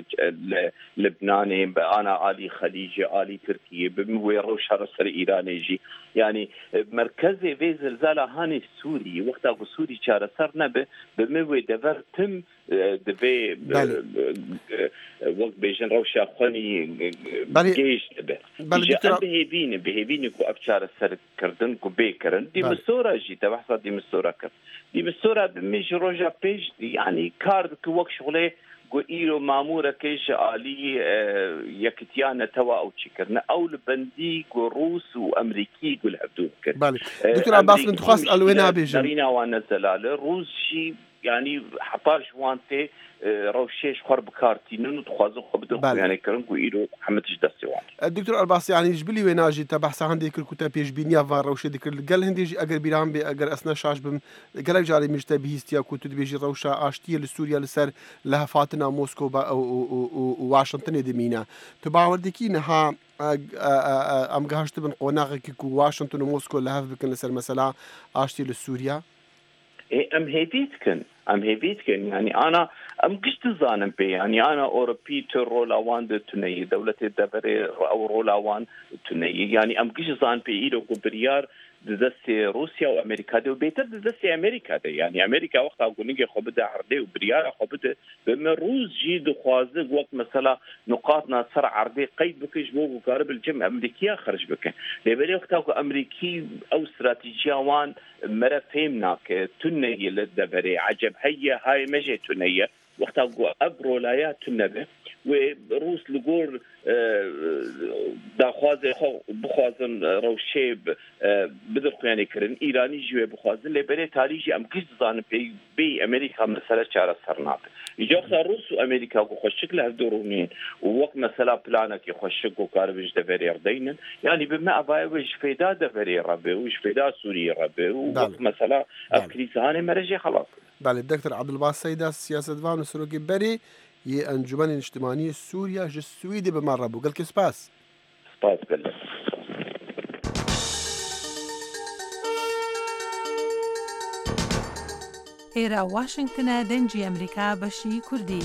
لبناني أنا آلي خليجي آلي تركيا بمويروش هرسر إيراني جي يعني مركزي في زلزالة هاني سوري وقت أبو سوري شار سر نبي بموي دبر تم دبي وقت بيجن روشا خوني جيش دبي بهێبینی و ئەف چارەسەرکردن و بێکردن دیمەسۆرە ژیتە بەحسا دیمەسۆرە کرد دیمەسۆرە بمێژ ڕۆژە پێش یعنی کار بکە وەک شغڵێ ئیرۆ مامورەکەیش عالی یەکتیانەتەوە ئەو چیکردنە ئەو لە بەندی و ڕووس و ئەمریکی گول هەبدوو کرد دکتور عباس من دخواست ئەلوێ نابێژم دەریناوانە زەلالە ڕووسشی ینی حپاش وان تێ ڕەوشێش خوار بکارتینن و دخوازە خۆ بدەیانێکردن و ئیرۆ حمەتش دەستێوان دکتور ئەلباسی ینیش بلی وێ ناژی تا بەحسا هەندێک کرد کوتە پێشبینیە ڤان ڕەوشێ دەکرد گەل هەندێژی ئەگەر بیران بێ ئەگەر ئەسنە شاش بم گەلێک جارێ میشتە بیهیستیا کو تو دەبێژی ڕەوشە ئاشتیە لە سووریا لەسەر لە هەفاتنا مۆسکۆ واشنگتنێ دەمینە تو باوەردێکی نەها ئەم گەهشت بن قۆناغێکی و واشنگتن و مۆسکۆ لە هەف بکەن لەسەر مەسەلا ئاشتی لە سووریا ئەم هێبیتکن ینی ئانا ئەم گشت زانم پێ ینی ئانا ئۆرۆپی تۆ ڕۆلاوان دەتونەیە دەوڵەتێ دەبەرێ ئەو ڕۆلاوان تونەیە ینی ئەم گشت زان پێ ئیرۆ و بریار دەستی رووسیا و ئەمریکا دە و بێتر دەستی ئەمریکا دە ینی ئەمریکا وەختا گونیگە خۆ بدە هەردێ و بریارە خۆ بدە بمە ڕووسجی دخوازە وەک مەسەلا نقاطنا سەر عەردێ قەید بکەش بۆ بکارە بلجم ئەمریکیا خرج بکەن لێبەرێ وەختا و ئەمریکی ئەو استراتیجیاوان مەرە فێم ناکە تونەیە لە دەبەرێ عەجەب هەیە های مەژێ تونەیە وەختا ئەب ڕۆلایە تونەبێ و رووس لەگۆر داخوازێ خۆ بخوازن ڕەوشێ بدرخوێنێکردن ئیرانی ژوێ بخوازن لێبەرێ تاریژی ئەم گشت زانم پێی بێ ئەمریکا مەسەلە چارەسەر ناکە ئیجاختا رووس و ئەمریکا و خۆشک لە هەردوو ڕوونین و وەک مەسەلا پلانێکی خۆشک و کاربش دەبەرێ ڕدەینن ینی بمە ئەبایەوەش فێدا دەبەرێ ڕەبێ و فێدا سووری ڕەبێ و وەک مەسەلا ئەف کلیسانێ مەرەژێ خەڵاص بله دکتور عبدالباس سەیدا سیاسەتوان و سەرۆکی بەری یە ئەنجومەنی نیشتیمانی سووریا ژ سویدی بەمان ڕەبوو گەلکی سپاس ئێرە واشنگتنە دەنجی ئەمریکا بەشی کوردی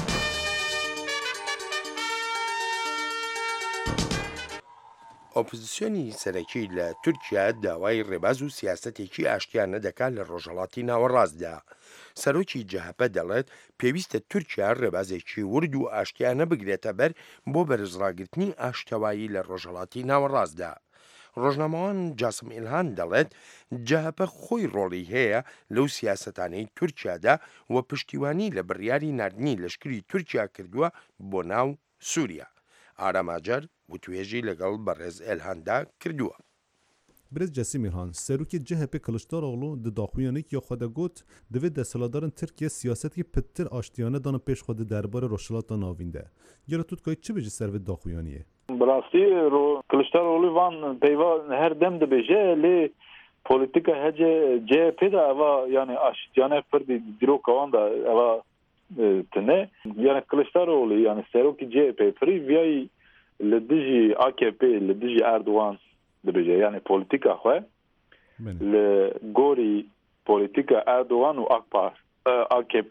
ئۆپۆزیسیۆنی سەرەکی لە تورکیا داوای ڕێباز و سیاسەتێکی ئاشتیانە دەکات لە ڕۆژهەڵاتی ناوەڕاستدا سەرۆکی جەهەپە دەڵێت پێویستە تورکیا ڕێبازێکی ورد و ئاشتیانە بگرێتە بەر بۆ بەرزڕاگرتنی ئاشتەوایی لە ڕۆژهەڵاتی ناوەڕاستدا ڕۆژنامەوان جاسم ئیلهان دەڵێت جەهەپە خۆی ڕۆڵی هەیە لەو سیاسەتانەی تورکیادا و پشتیوانی لە بڕیاری نردنی لەشکری تورکیا کردووە بۆ ناو سووریا ئاراماجەر وتوێژی لەگەڵ بەڕێز ئێلهاندا کردووە برز جەسیمیرهان سەرۆکی جەهەپێ کلشداروغلو di daxuyanekî xwe de got divê desthilatdarên Tirkiye siyasetî pitir aştiyane dana pêş xwe di derbarê rojhilata navîn de. Gera tu dikayî çi bêjî ser vê daxuyaniyê? Bi rastî Kiliçdaroglu van peyva her dem dibêje lê polîtika hece CHP de eva yani aştiyane pir dîroka wan da eva tune yani Kiliçdaroglu yani serokî CHP pirî viyayî li dijî AKP li dijî Erdogan dibêje yani polîtika xwe li gorî polîtika Erdogan û AKP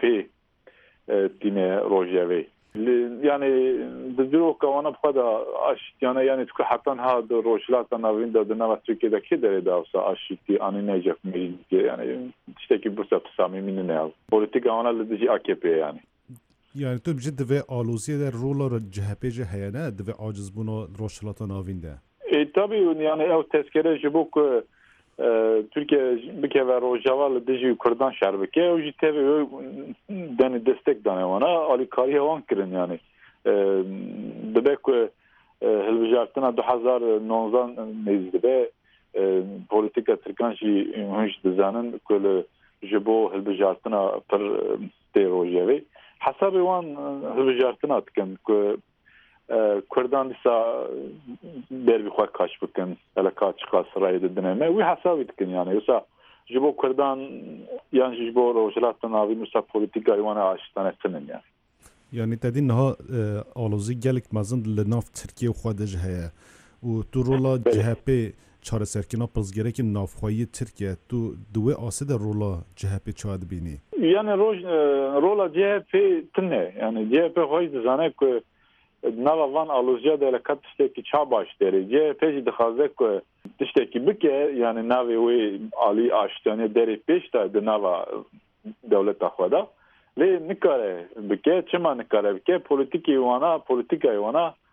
tîne rojevê yani di dîroka wan bixwe da aştiyane yani tu hetan ha di rojhilata navîn de di nava Tirkiyeyê kê derê de wisa aşîtî anî necef yani tiştekî birsa samîmî ne polîtika wan li dijî AKP yani yani tu bijî divê aloziyê de rola CHP jî heye ne divê acizbûna rojhilata navîn de tabii yani ew tezkere ji bo ku Türkiye bikeve rojava li dijî Kurdan şer bike ew jî tevê denê destek dane wana alîkariya wan kirin yani dibe ku hilbijartina 2019 nêz dibe polîtika Tirkan jî hûn jî dizanin ku ji bo hilbijartina pir tê rojevê hesabê wan hilbijartina dikin ku Kurdan dîsa dervî xwe kaç bikin eleka çiqa sirayê didine me wî hesabî dikin yani wisa ji bo Kurdan yan ji bo rojhilata navîn wisa polîtikayê wan aştane tinin yani yani te dî niha alozî gelek mezin li nav Tirkiye xwe de jî heye û tu rola CHP çareserkirina pirzgerekî navxweyî Tirkiye tu di wê asê de rola CHP çawa dibînî yani rola CHP tune yani CHP xwe dizane ku nava van alozya de lekat tiştekî ça baş derê CHP jî dixwaze ku tiştekî bike yani navê wê alî aştiyanê derê pêş da di nava dewleta xwe da lê nikare bike çima nikare bike polîtikayê wana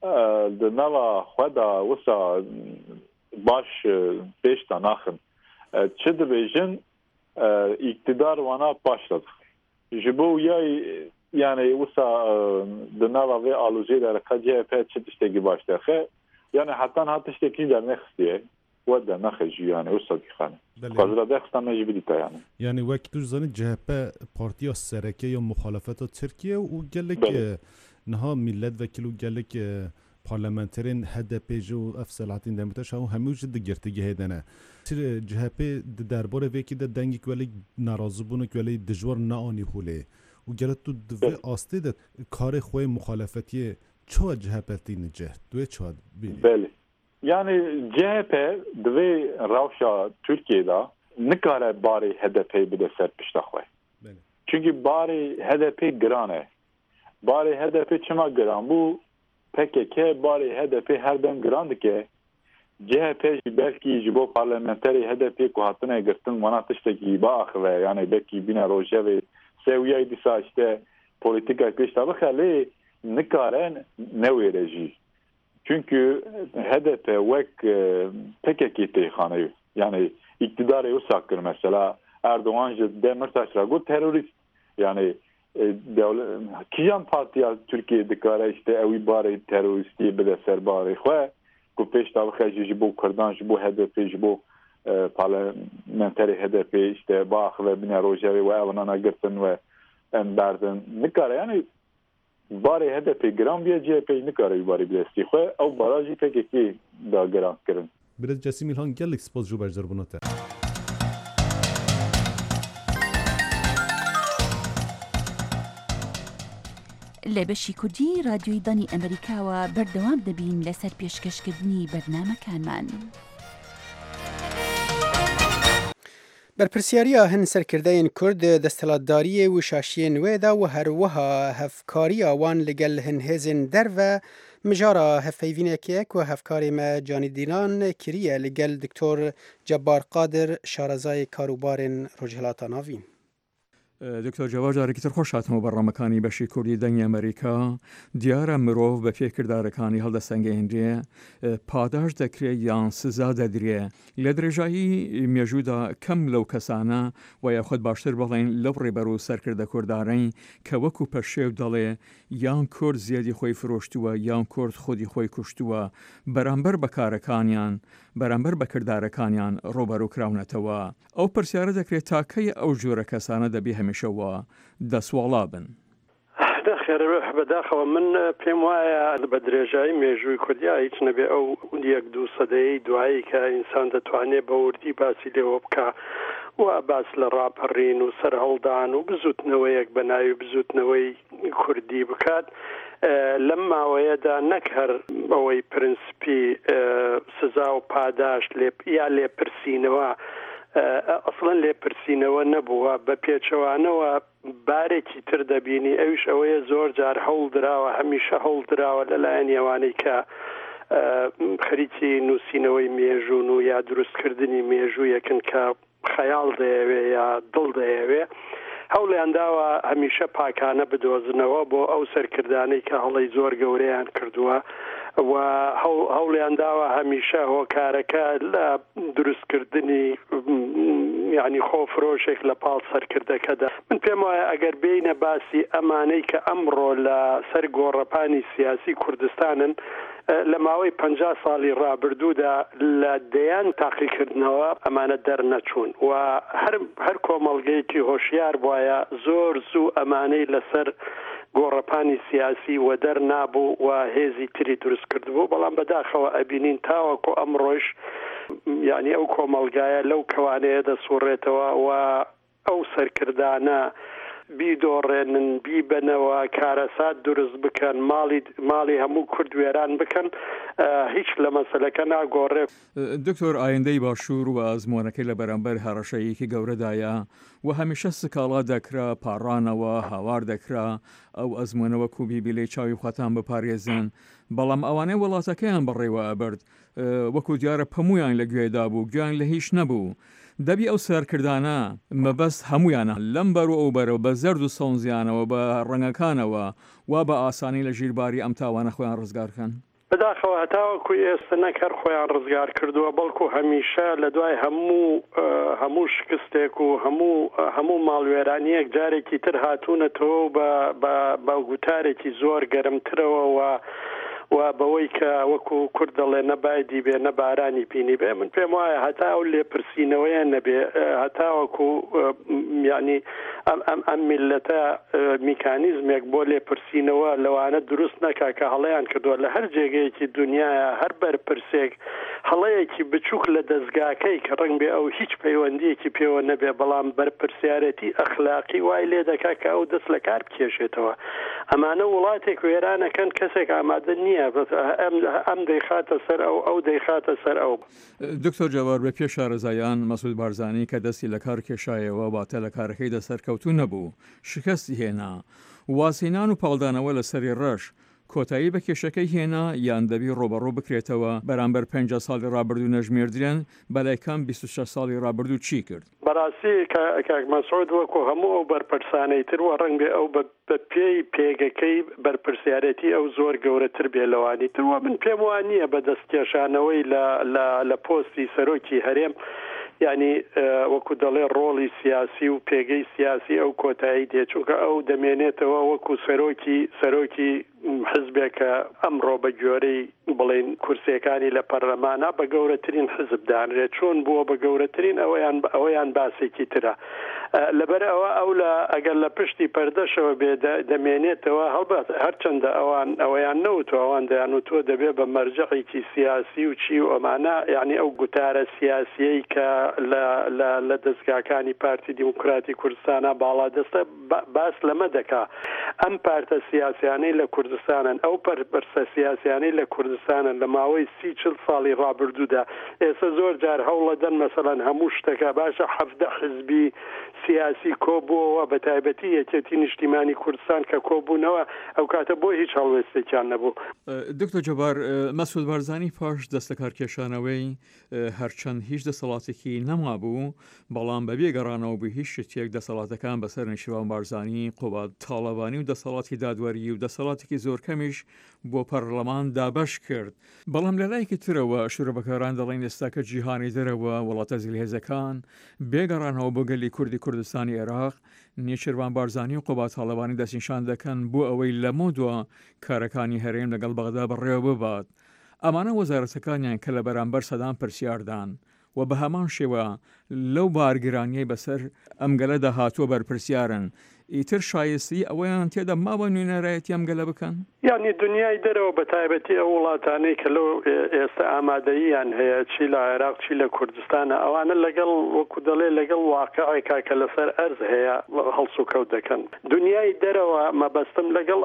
نوا خدا وسا باش پیشتا ناخن چه دبیجن اقتدار وانا başladı. جبو yani وسا نوا و آلوزی در CHP چه تشتگی başladı. Yani hatta tişteki der ne istiyor. وده نخجي يعني وصل خانه قادر داخل مجبريته يعني يعني وقت زن CHP بارتيا السركه یا مخالفت ترکیه و گلک نها ملت وکیل و گلک پارلمانترین HDP جو افصلاتین دمتش هم همیشه دگرتگی هدنه تر CHP درباره وکی د دنگی ولی ناراضی بونه ولی دجور نه آنی هوله و گلت تو دو آسته د کار خوی مخالفتی چه CHP تینجه دوی چه بله yani CHP دوی روشا Türkiye'de ne kadar bari HDP'yi bir de serpişte koy. Çünkü bari HDP grane. Bari HDP çima gran bu PKK bari HDP her dem grandı ki CHP belki bu parlamenteri HDP ku hatına girtin manatıştaki bağ ve yani belki bina roje ve seviye disa işte politika peşte bakale ne kadar ne vereci. Çünkü HDP vek PKK teyhanı yani iktidarı usakkır mesela Erdoğan Demirtaş ragu terörist yani kijan partiya Türkiye'de kara işte evi bari teröristi bile serbari xwe ku peşta xeci bu Kurdan bu HDP bu parlamenteri HDP işte bağ ve bina rojevi ve evnana girtin ve emberdin ne kara yani bari HDP gram bir CHP ne kadar bari bir eski xwe ev barajı PKK da gram kirin. Biraz Cesim İlhan geldik spaz jo bajder buna te. لە بەشی کوردی رادیۆی دانی ئەمریکاوە بەردەوام دەبین لەسەر پێشکەشکردنی بەرنامەکانمان. بەرپرسیاریە هەن سەرکردەیەن کورد دەستەڵاتداریە و شاشیە نوێدا و هەروەها هەفکاریە وان لەگەل هەن هێزن دەرڤە مژارە هەفەیڤینێکێک و هەفکارێ مە جانیدینان کریە لەگەل دکتۆر جەبار قادر شارەزای کاروبارên ڕۆژهەڵاتە ناوین. دکتۆر جەواد جارێکی تر خۆش هاتمەوە بەڕامەکانی بەشی کوردی دەنگی ئەمریکا دیارە مرۆڤ بە پێکردارەکانی هەڵدەسەنگێنرێ پاداش دەکرێت یان سزا دەدرێ لە درێژایی مێژوودا کەم لەو کەسانە و یاخود باشتر بڵێن لەو ڕێبەر و سەرکردە کوردارەی کە وەکو پەشێو دەڵێ یان کورد زیادی خۆی فرۆشتووە یان کورد خودی خۆی کوشتووە بەرامبەر بەکارەکانیان بەرامبەر بەکردارەکانیان ڕۆبەرو کراونەتەوە ئەو پرسیارە دەکرێت تاکەی ئەو جۆرە کەسانە دەبی هەمیشەوە دەسوڵا بن. بەداخەوە من پێم وایە بە درێژایی مێژووی کوردیا هیچ نەبێ ئەو یەک دوو سەدەی دوایی کە ئینسان دەتوانێت بە وردی باسی لێوە بکە و باس لە ڕاپەڕین و سەر هەڵدان و بزوتنەوەیەک بە ناوی بزوتنەوەی کوردی بکات لەم ماوەیەدا نەک هەر ئەوەی پرینسپی سزا و پاداش یا لێپرسینەوە ئەسڵەن لێپرسینەوە نەبووە بە پێچەوانەوە بارێکی تر دەبینی ئەویش ئەوەیە زۆر جار هەوڵدراوە هەمیشە هەوڵدراوە لەلایەن ئێوانەی کە خەریکی نووسینەوەی مێژوون و یا دروستکردنی مێژوو یەکن کە خەیاڵ دەیەوێ یا دڵ دەیەوێ هەوڵیان داوە هەمیشە پاکانە بدۆزنەوە بۆ ئەو سەرکردانەی کە هەڵی زۆر گەورەیان کردووە و هەوڵیان داوە هەمیشە هۆکارەکە لە دروستکردنی یعنی خۆفرۆشێک لە پاڵ سەرکردەکەدا من پێم وایە ئەگەر بینە باسی ئەمانەی کە ئەمڕۆ لە سەر گۆڕەپانی سیاسی کوردستانن لە ماوەی 50 ساڵی ڕابردوودا لە دەیان تاقیکردنەوە ئەمانە دەرنەچوون و هەر کۆمەڵگەیەکی هۆشیار بواە زۆر زوو ئەمانەی لەسەر گۆڕەپانی سیاسی و دەرنابوو و هێزی تری دروست کردبوو بەڵام بەداخەوە ئەبینین تاوەکو ئەمڕۆیش یعنی ئەو کۆمەڵگایە لەو کەوانەیە دەسوڕێتەوە و ئەو سەرکردانە بیدۆڕێنن بیبنەوە کارەسات دروست بکەن ماڵی هەموو کوردوێران بکەن هیچ لە مەسەلەکە ناگۆڕێ. دکتۆر ئایندەی باشوور و ئازمۆنەکەی لە بەرامبەر هەڕەشەیەکی گەورەدایە و هەمیشە سکاڵا دەکرا پاڕانەوە هاوار دەکرا ئەو ئەزمۆنەوە کوبی بیلەی چاوی خواتان بپارێزن بەڵام ئەوانەی وڵاتەکەیان بەڕێوە ئەبرد وەکو دیارە پەمویان لە گوێدا بوو گویان لە هیچ نەبوو دەبی ئەو سەرکردانە مەبەست هەمویانە لەم بەر و ئەو بەرەوە بە زەرد و سەوزیانەوە بە ڕەنگەکانەوە وا بە ئاسانی لە ژیرباری ئەم تاوانە خۆیان ڕزگارکەن. بەداخەوە هەتاوەکو ئێستا نەکەر خۆیان ڕزگار کردووە بەڵکو هەمیشە لە دوای هەموو شکستێک و هەموو ماڵوێرانیەک جارێکی تر هاتوونەتەوە بە گوتارێکی زۆر گەرمترەوە و بەوەی کە وەکو کورد دەڵێ نەبایدی بێ نەبارانی بینی بێ من پێم وایە هەتا ئەو لێپرسینەوەیە نەبێ هەتاوەکو ینی ئەم میلەتە میکانیزمێک بۆ لێپرسینەوە لەوانە دروست نەکا کە هەڵەیان کردووە لە هەر جێگەیەکی دنیاە هەر بەرپرسێک هەڵەیەکی بچووک لە دەستگاکەی کە ڕنگ بێ ئەو هیچ پەیوەندیەکی پێوە نەبێ بەڵام بەرپرسیارەتی ئەخلاقی وای لێ دەکا کە ئەو دەست لە کار بکێشێتەوە ئەمانە وڵاتێک وێرانەکەن کەسێک ئامادە نییە ئەم دەیخاتە سەر ئەو دەیخاتە سەر ئەو. دکتۆر جەوار بە پێش شارەزایان مەسعود بارزانی کە دەستی لە کار کێشایەوە واتە لە کارەکەی دەسەرکەوتوو نەبوو شکستی هێنا واسینان و پاڵدانەوە لە سەری ڕەش کۆتایی بە کێشەکەی هێنا یان دەبی ڕۆبەڕۆ بکرێتەوە بەرامبەر 50 ساڵی ڕابردوو نەژمێردرێن بەلایکان 26 ساڵی ڕابردوو چی کرد؟ بەڕاستی کاک مەسعود وەکو هەموو ئەو بەرپرسانەی تر وە ڕەنگ بێ ئەو بە پێی پێگەکەی بەرپرسیارەتی ئەو زۆر گەورەتر بێلەوانی ترەوە من پێم وان نییە بە دەستکێشانەوەی لە پۆستی سەرۆکی هەرێم ینی وەکو دەڵێ ڕۆڵی سیاسی و پێگەی سیاسی ئەو کۆتایی دێچووکە ئەو دەمێنێتەوە وەکو سەرۆکی حزبێکە ئەمڕۆ بە گوێرەی بڵێن کورسەکانی لە پەرلەمانە بە گەورەترین حزبدانرێت چۆن بووە بە گەورەترین ئەوەیان باسێکی ترە لەبەر ئەوە ئەو لە ئەگەر لە پشتی پەردەشەوە بێ دەمێنێتەوە هەڵبەت هەرچەندە ئەوەیان نەوتوە ئەوان دەیانوتوە دەبێ بە مەرجەقێکی سیاسی و چی و ئەمانە یعنی ئەو گوتارە سیاسیەی کە لە دەستگاکانی پارتی دیموکراتی کوردستانە باڵا دەستە باس لەمە دەکا ئەم پارتە سیاسیانەی لە کوردستانن ئەو پەرسە سیاسیانەی لە کوردستانن لە ماوەی 30-40 ساڵی ڕابردوودا ئێستا زۆر جار هەوڵە دەن مەسەڵەن هەموو شتەکە باشە 17 حزبی سیاسی کۆبووەوە بە تایبەتی یەکێتی نیشتیمانی کوردستان کە کۆبوونەوە ئەو کاتە بۆ هیچ هەڵوێستێکیان نەبوو. دکتۆر جەبار مەسعود بارزانی پاش دەستەکارکێشانەوەی هەرچەند هیچ دەسەڵاتێکی نەما بوو بەڵام بەبێ گەڕانەوە بە هیچ شتێک دەسەڵاتەکان بەسەر نێچیروان بارزانی قۆبات تاڵەبانی و دەسەڵاتی دادوەری و دەسەڵاتێکی زۆر کەمیش بۆ پەرلەمان دابەش کرد بەڵام لە لایەکی ترەوە شوورەبەکاران دەڵێن ئێستا کە جیهانی دەرەوە وڵاتە زیلهێزەکان بێگەڕانەوە بۆ گەلی کوردی کوردستانی عێراق نێچیروان بارزانی و قۆبات تاڵەبانی دەستنیشان دەکەن بۆ ئەوەی لە مۆدووە کارەکانی هەرێم لەگەڵ بەغدا بڕێوە ببات ئەمانە وەزارەتەکانیان کە لە بەرامبەر سەدان پرسیاردان و بە هەمان شێوە لەو بارگرانیەی بەسەر ئەمگەلەدا هاتووە بەرپرسیارن ئیتر شایستی ئەوەیان تێدا ماوە نوێنەرایەتی ئەمگەلە بکەن یعنی دنیای دەرەوە بە تایبەتی ئەو وڵاتانەی کە لەو ئێستا ئامادەییان هەیە چی لە عێراق چی لە کوردستانە ئەوانە لەگەڵ وەکو دەڵێ لەگەڵ واقعێکا کە لەسەر ئەرز هەیە هەڵسو کەوت دەکەن دنیای دەرەوە مەبەستم لەگەڵ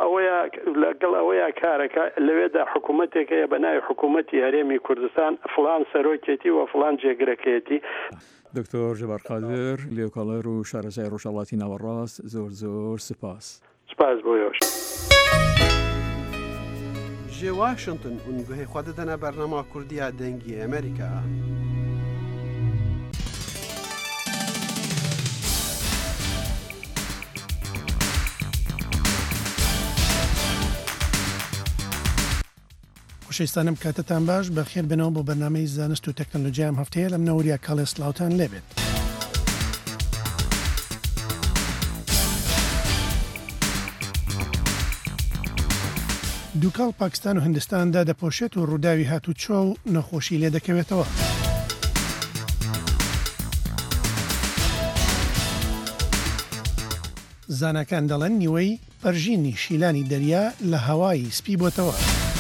ئەوەیە کارەکە لەوێدا حکوومەتێک هەیە بە ناوی حکوومەتی هەرێمی کوردستان فڵان سەرۆکێتی و فڵان جێگرەکەیەتی. دکتۆر جەبار قادر لێوکاڵەر و شارەزای ڕۆژهەڵاتی ناوەڕاست زۆر سپاس بۆ یۆش ژێ واشنگتن ئونگوهەی خوا دەدەنە بەرنامە کوردیە دەنگی ئەمریکا. خۆشەویستانم کاتتان باش بەخێر بنەوە بۆ بەرنامەی زانست و تەکنۆلۆژیا ئەم هەفتەیە لەم نەوەریە کاڵێ سلااوتان لێبێت. دووکاڵ پاکستان و هندستاندا دەپۆشێت و ڕووداوی هاتوچۆ و نەخۆشی لێ دەکەوێتەوە. زانکان دەڵێن نیوەی پەرژینی شیلانی دەریا لە هەوایی سپی بۆتەوە.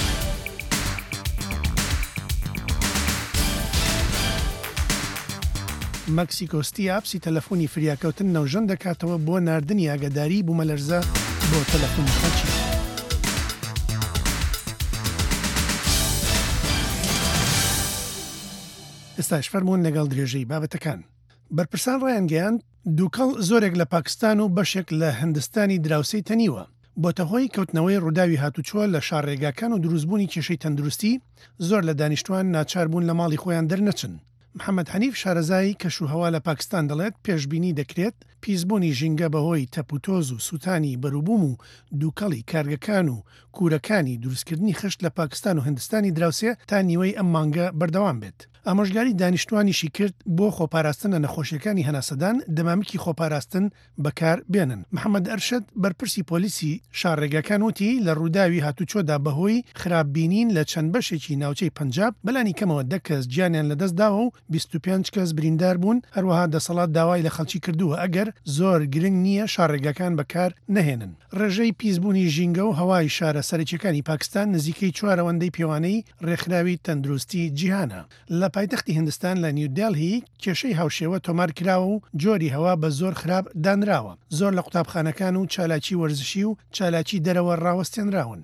مەکسیکۆستی ئاپسی تەلەفۆنی فریاکەوتن نەوژەن دەکاتەوە بۆ ناردنی ئاگداری بوومەلەرزە بۆ تەلەفۆنی خەڵکی. ئێستاش فەرمونون لەگەڵ درێژەی بابەتەکان. بەرپرسان ڕایانگەیان دووکەڵ زۆرێک لە پاکستان و بەشێک لە هندستانی دراوسەی تەنیوە بۆتە هۆی کەوتنەوەی ڕووداوی هاتوچۆ لە شارڕێگاکان و دروستبوونی کێشەی تەندروستی زۆر لە دانیشتوان ناچار بوون لە ماڵی خۆیان دەرنەچن. محەممەد حەنیف شارەزایی کەشوهەوا لە پاکستان دەڵێت پێشببینی دەکرێت پیسبوونی ژینگە بەهۆی تەپوتۆز و سووتانی بەروبووم و دووکەڵی کارگەکان و کورەکانی دروستکردنی خشت لە پاکستان و هندستانی دراوسێ تا نیوەی ئەم مانگە بەردەوام بێت. ئامۆژگاری دانیشتوانیشی کرد بۆ خۆپاراستنە نەخۆشیەکانی هەناسەدان دەمامکی خۆپاراستن بەکار بێنن. محەممەد ئەرشد بەرپرسی پۆلیسی شارڕێگەکان وتی لە ڕووداوی هاتوچۆدا بەهۆی خراپبینین لە چەند بەشێکی ناوچەی پەنجاب بەلانی کەمەوە 10 کەس گیانیان لەدەستداوە و 25 کەس بریندار بوون. هەروەها دەسەڵات داوای لە خەڵکی کردووە ئەگەر زۆر گرنگ نییە شارڕێگەکان بەکار نەهێنن. ڕێژەی پیسبوونی ژینگە و هەوای شارە سەرەکیەکانی پاکستان نزیکەی 4 ئەوەندەی پێوانەی ڕێکخراوی تەندروستی جیهانە. لە پایتەختی هندستان لە نیودێلهی کێشەی هاوشێوە تۆمار کراوە و جۆری هەوا بە زۆر خراپ دانراوە. زۆر لە قوتابخانەکان و چالاکی وەرزشی و چالاکی دەرەوە ڕاوەستێنراون.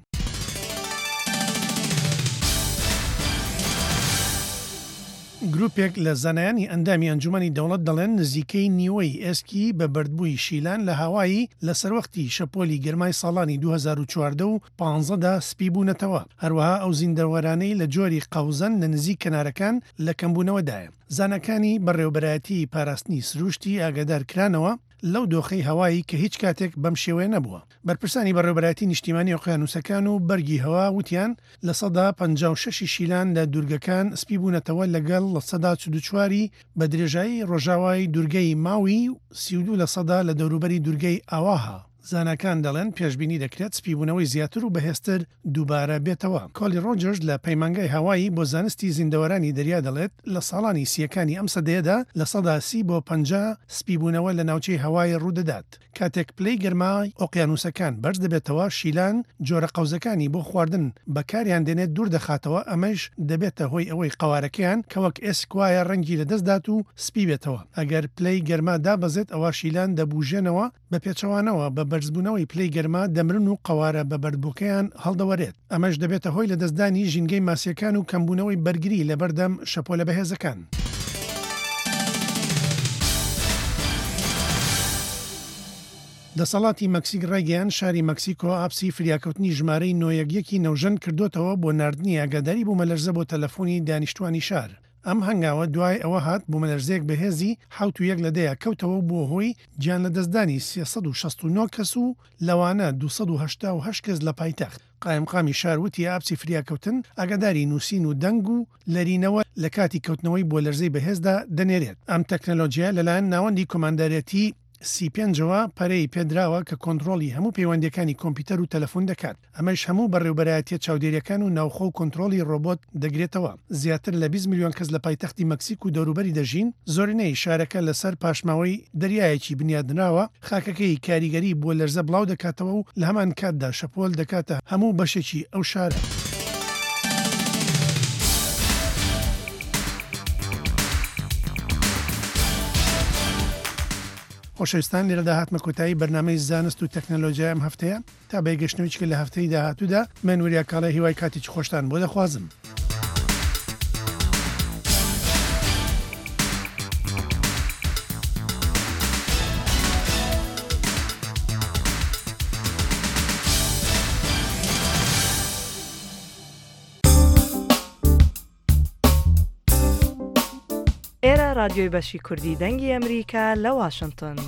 گروپێک لە زانایانی ئەندامی ئەنجومەنی دەوڵەت دەڵێن نزیکەی نیوەی ئێسکی بە بەردبووی شیلان لە هاوایی لە سەروەختی شەپۆلی گەرمای ساڵانی 2014 و 15دا سپی بوونەتەوە. هەروەها ئەو زیندەوەرانەی لە جۆری قەوزەن لە نزیک کەنارەکان لە کەمبوونەوەدایە. زانەکانی بەڕێوەبەرایەتی پاراستنی سروشتی ئاگادار کرانەوە لەو دۆخەی هەوایی کە هیچ کاتێک بەم شێوەیە نەبووە. بەرپرسانی بەڕێوەبەرایەتی نیشتیمانی ئۆقیانوسەکان و بەرگی هەوا وتیان لە سەدا 56 شیلان لە دوورگەکان سپی بوونەتەوە لەگەڵ لە سەدا 44 بە درێژایی ڕۆژاوای دوورگەی ماوی 32 لە سەدا لە دەوروبەری دوورگەی ئاواها. زانەکان دەڵێن پێشببینی دەکرێت سپیبوونەوەی زیاتر و بەهێزتر دووبارە بێتەوە. کۆلی ڕۆجرز لە پەیمانگای هەوایی بۆ زانستی زیندەوەرانی دەریا دەڵێت لە ساڵانی سیەکانی ئەم سەدەیەدا لە سەدا 30 بۆ 50 سپیبوونەوە لە ناوچەی هەوای ڕوودەدات. کاتێک پلەی گەرمای ئۆقیانوسەکان بەرز دەبێتەوە شیلان جۆرە قەوزەکانی بۆ خواردن بەکاریان دێنێت دوور دەخاتەوە. ئەمەش دەبێتە هۆی ئەوەی قەوارەکەیان کە وەک ئێسکوایە ڕەنگی لەدەستدات و سپی بێتەوە. ئەگەر پلەی گەرما دابەزێت ئەوە شیلان دەبوژێنەوە بە پێچەوانەوە بە بەرزبوونەوەی پلەی گەرما دەمرن و قەوارە بە بەردبووکەیان هەڵدەوەرێت. ئەمەش دەبێتە هۆی لە دەستدانی ژینگەی ماسیەکان و کەمبوونەوەی بەرگری لە بەردەم شەپۆلە بەهێزەکان. دەسەڵاتی مەکسیک ڕێگەیان شاری مەکسیکۆ ئاپسی فریاکەوتنی ژمارەی 911 نەوژەن کردوتەوە بۆ نردنی ئاگاداری بوومەلەرزە بۆ تەلەفۆنی دانیشتوانی شار. ئەم هەنگاوە دوای ئەوە هات بوومەلەرزەیەک بەهێزی 1 لە دەیە کەوتەوە بۆ هۆی گیان لە دەستدانی 369 کەس و لەوانە 288 کەس لە پایتەخت. قایمقامی شاروتی ئاپسی فریاکەوتن ئاگاداری نووسین و دەنگ و لەرینەوە لە کاتی کەوتنەوەی بۆ لەرزەی بەهێزدا دەنێرێت. ئەم تەکنەلۆژیا لەلایەن ناوەندی کۆماندارەتی C5ەوە پەرەی پێدراوە کە کۆنتترۆلی هەموو پەیوەندەکانی کۆمپیوتەر و تەلەفۆن دەکات. ئەمەش هەموو بەڕێوبەرایەتیە چاودێریەکان و ناوخۆ و کۆنتترۆلی ڕۆبۆت دەگرێتەوە. زیاتر لە 20 میلیۆن کەس لە پایتەختی مەکسیک و دەوروبەری دەژین. زۆرینەی شارەکە لەسەر پاشماوەی دەریایەکی بنیادنراوە. خاکەکەی کاریگەری بۆ لەرزە بڵاو دەکاتەوە و لە هەمان کاتدا شەپۆل دەکاتە هەموو بەشێکی ئەو شارە. خۆشەویستان لێرەدا هاتمە کۆتایی بەرنامەی زانست و تەکنەلۆژیای ئەم هەفتەیە تا بەیگەشتنەوەیکە لە هەفتەی داهاتوودا من وریە کاڵە هیوای کاتێکی خۆشتان بۆ دەخوازم. ئێرە رادیۆی بەشی کوردی دەنگی ئەمریکا لە واشنگتن.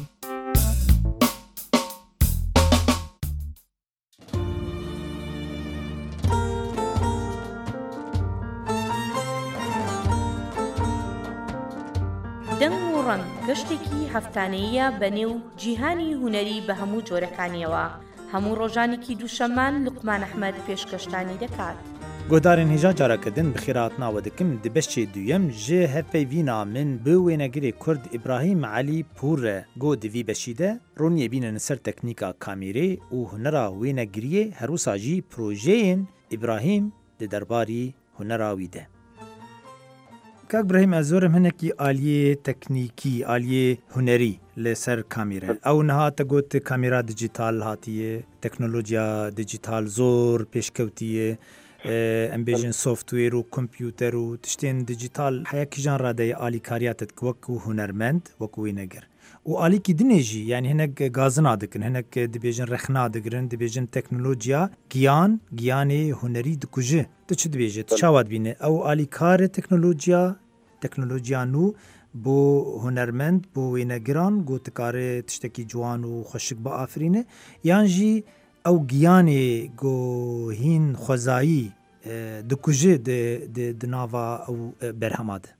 دەنگ و ڕەنگ گەشتێکی هەفتانەیە بەنێو جیهانی هونەری بە هەموو جۆرەکانیەوە. هەموو ڕۆژانێکی دووشەمان لوقمان ئەحمەد پێشکەشتانی دەکات. گۆدارên hêja carakedin bi xêratnawe dikim di beşê duyem ji hevpeyvîna min bi wênegirê Kurd İbrahîm Elî Pûr re got di vî beşî de roniyê bînin ser teknîka kamîrê û hunera wênegiriyê herwisa jî projeyên İbrahîm di derbarî hunera wî de. Kak İbrahîm ez zorim hinekî aliyê teknîkî, aliyê hunerî li ser kamîre. Ew niha te got kamîra dijîtal hatiye, teknolojiya dijîtal zor pêşkewtiye. Em bêjin software û kompyûter û tiştên dijîtal heyekî jan radeyê alîkariya te wekû hunermend wekû wênegir. û alîkî dinê jî yanî hinek gazina dikin, hinek dibêjin rexna digirin, dibêjin teknolojiya giyanê hunerî dikuje. Tu çi dibêje? Tu çawa dibîne? Ew alîkarê teknolojiya تەکنۆلۆژیان و بۆ هونەرمەند بۆ وێنەگران گۆتکارێ تشتێکی جوان و خۆشک بە ئافرینە یانژی ئەو گیانێ گۆهین خۆزایی دکوژێ دناوا ئەو بەرهەمادە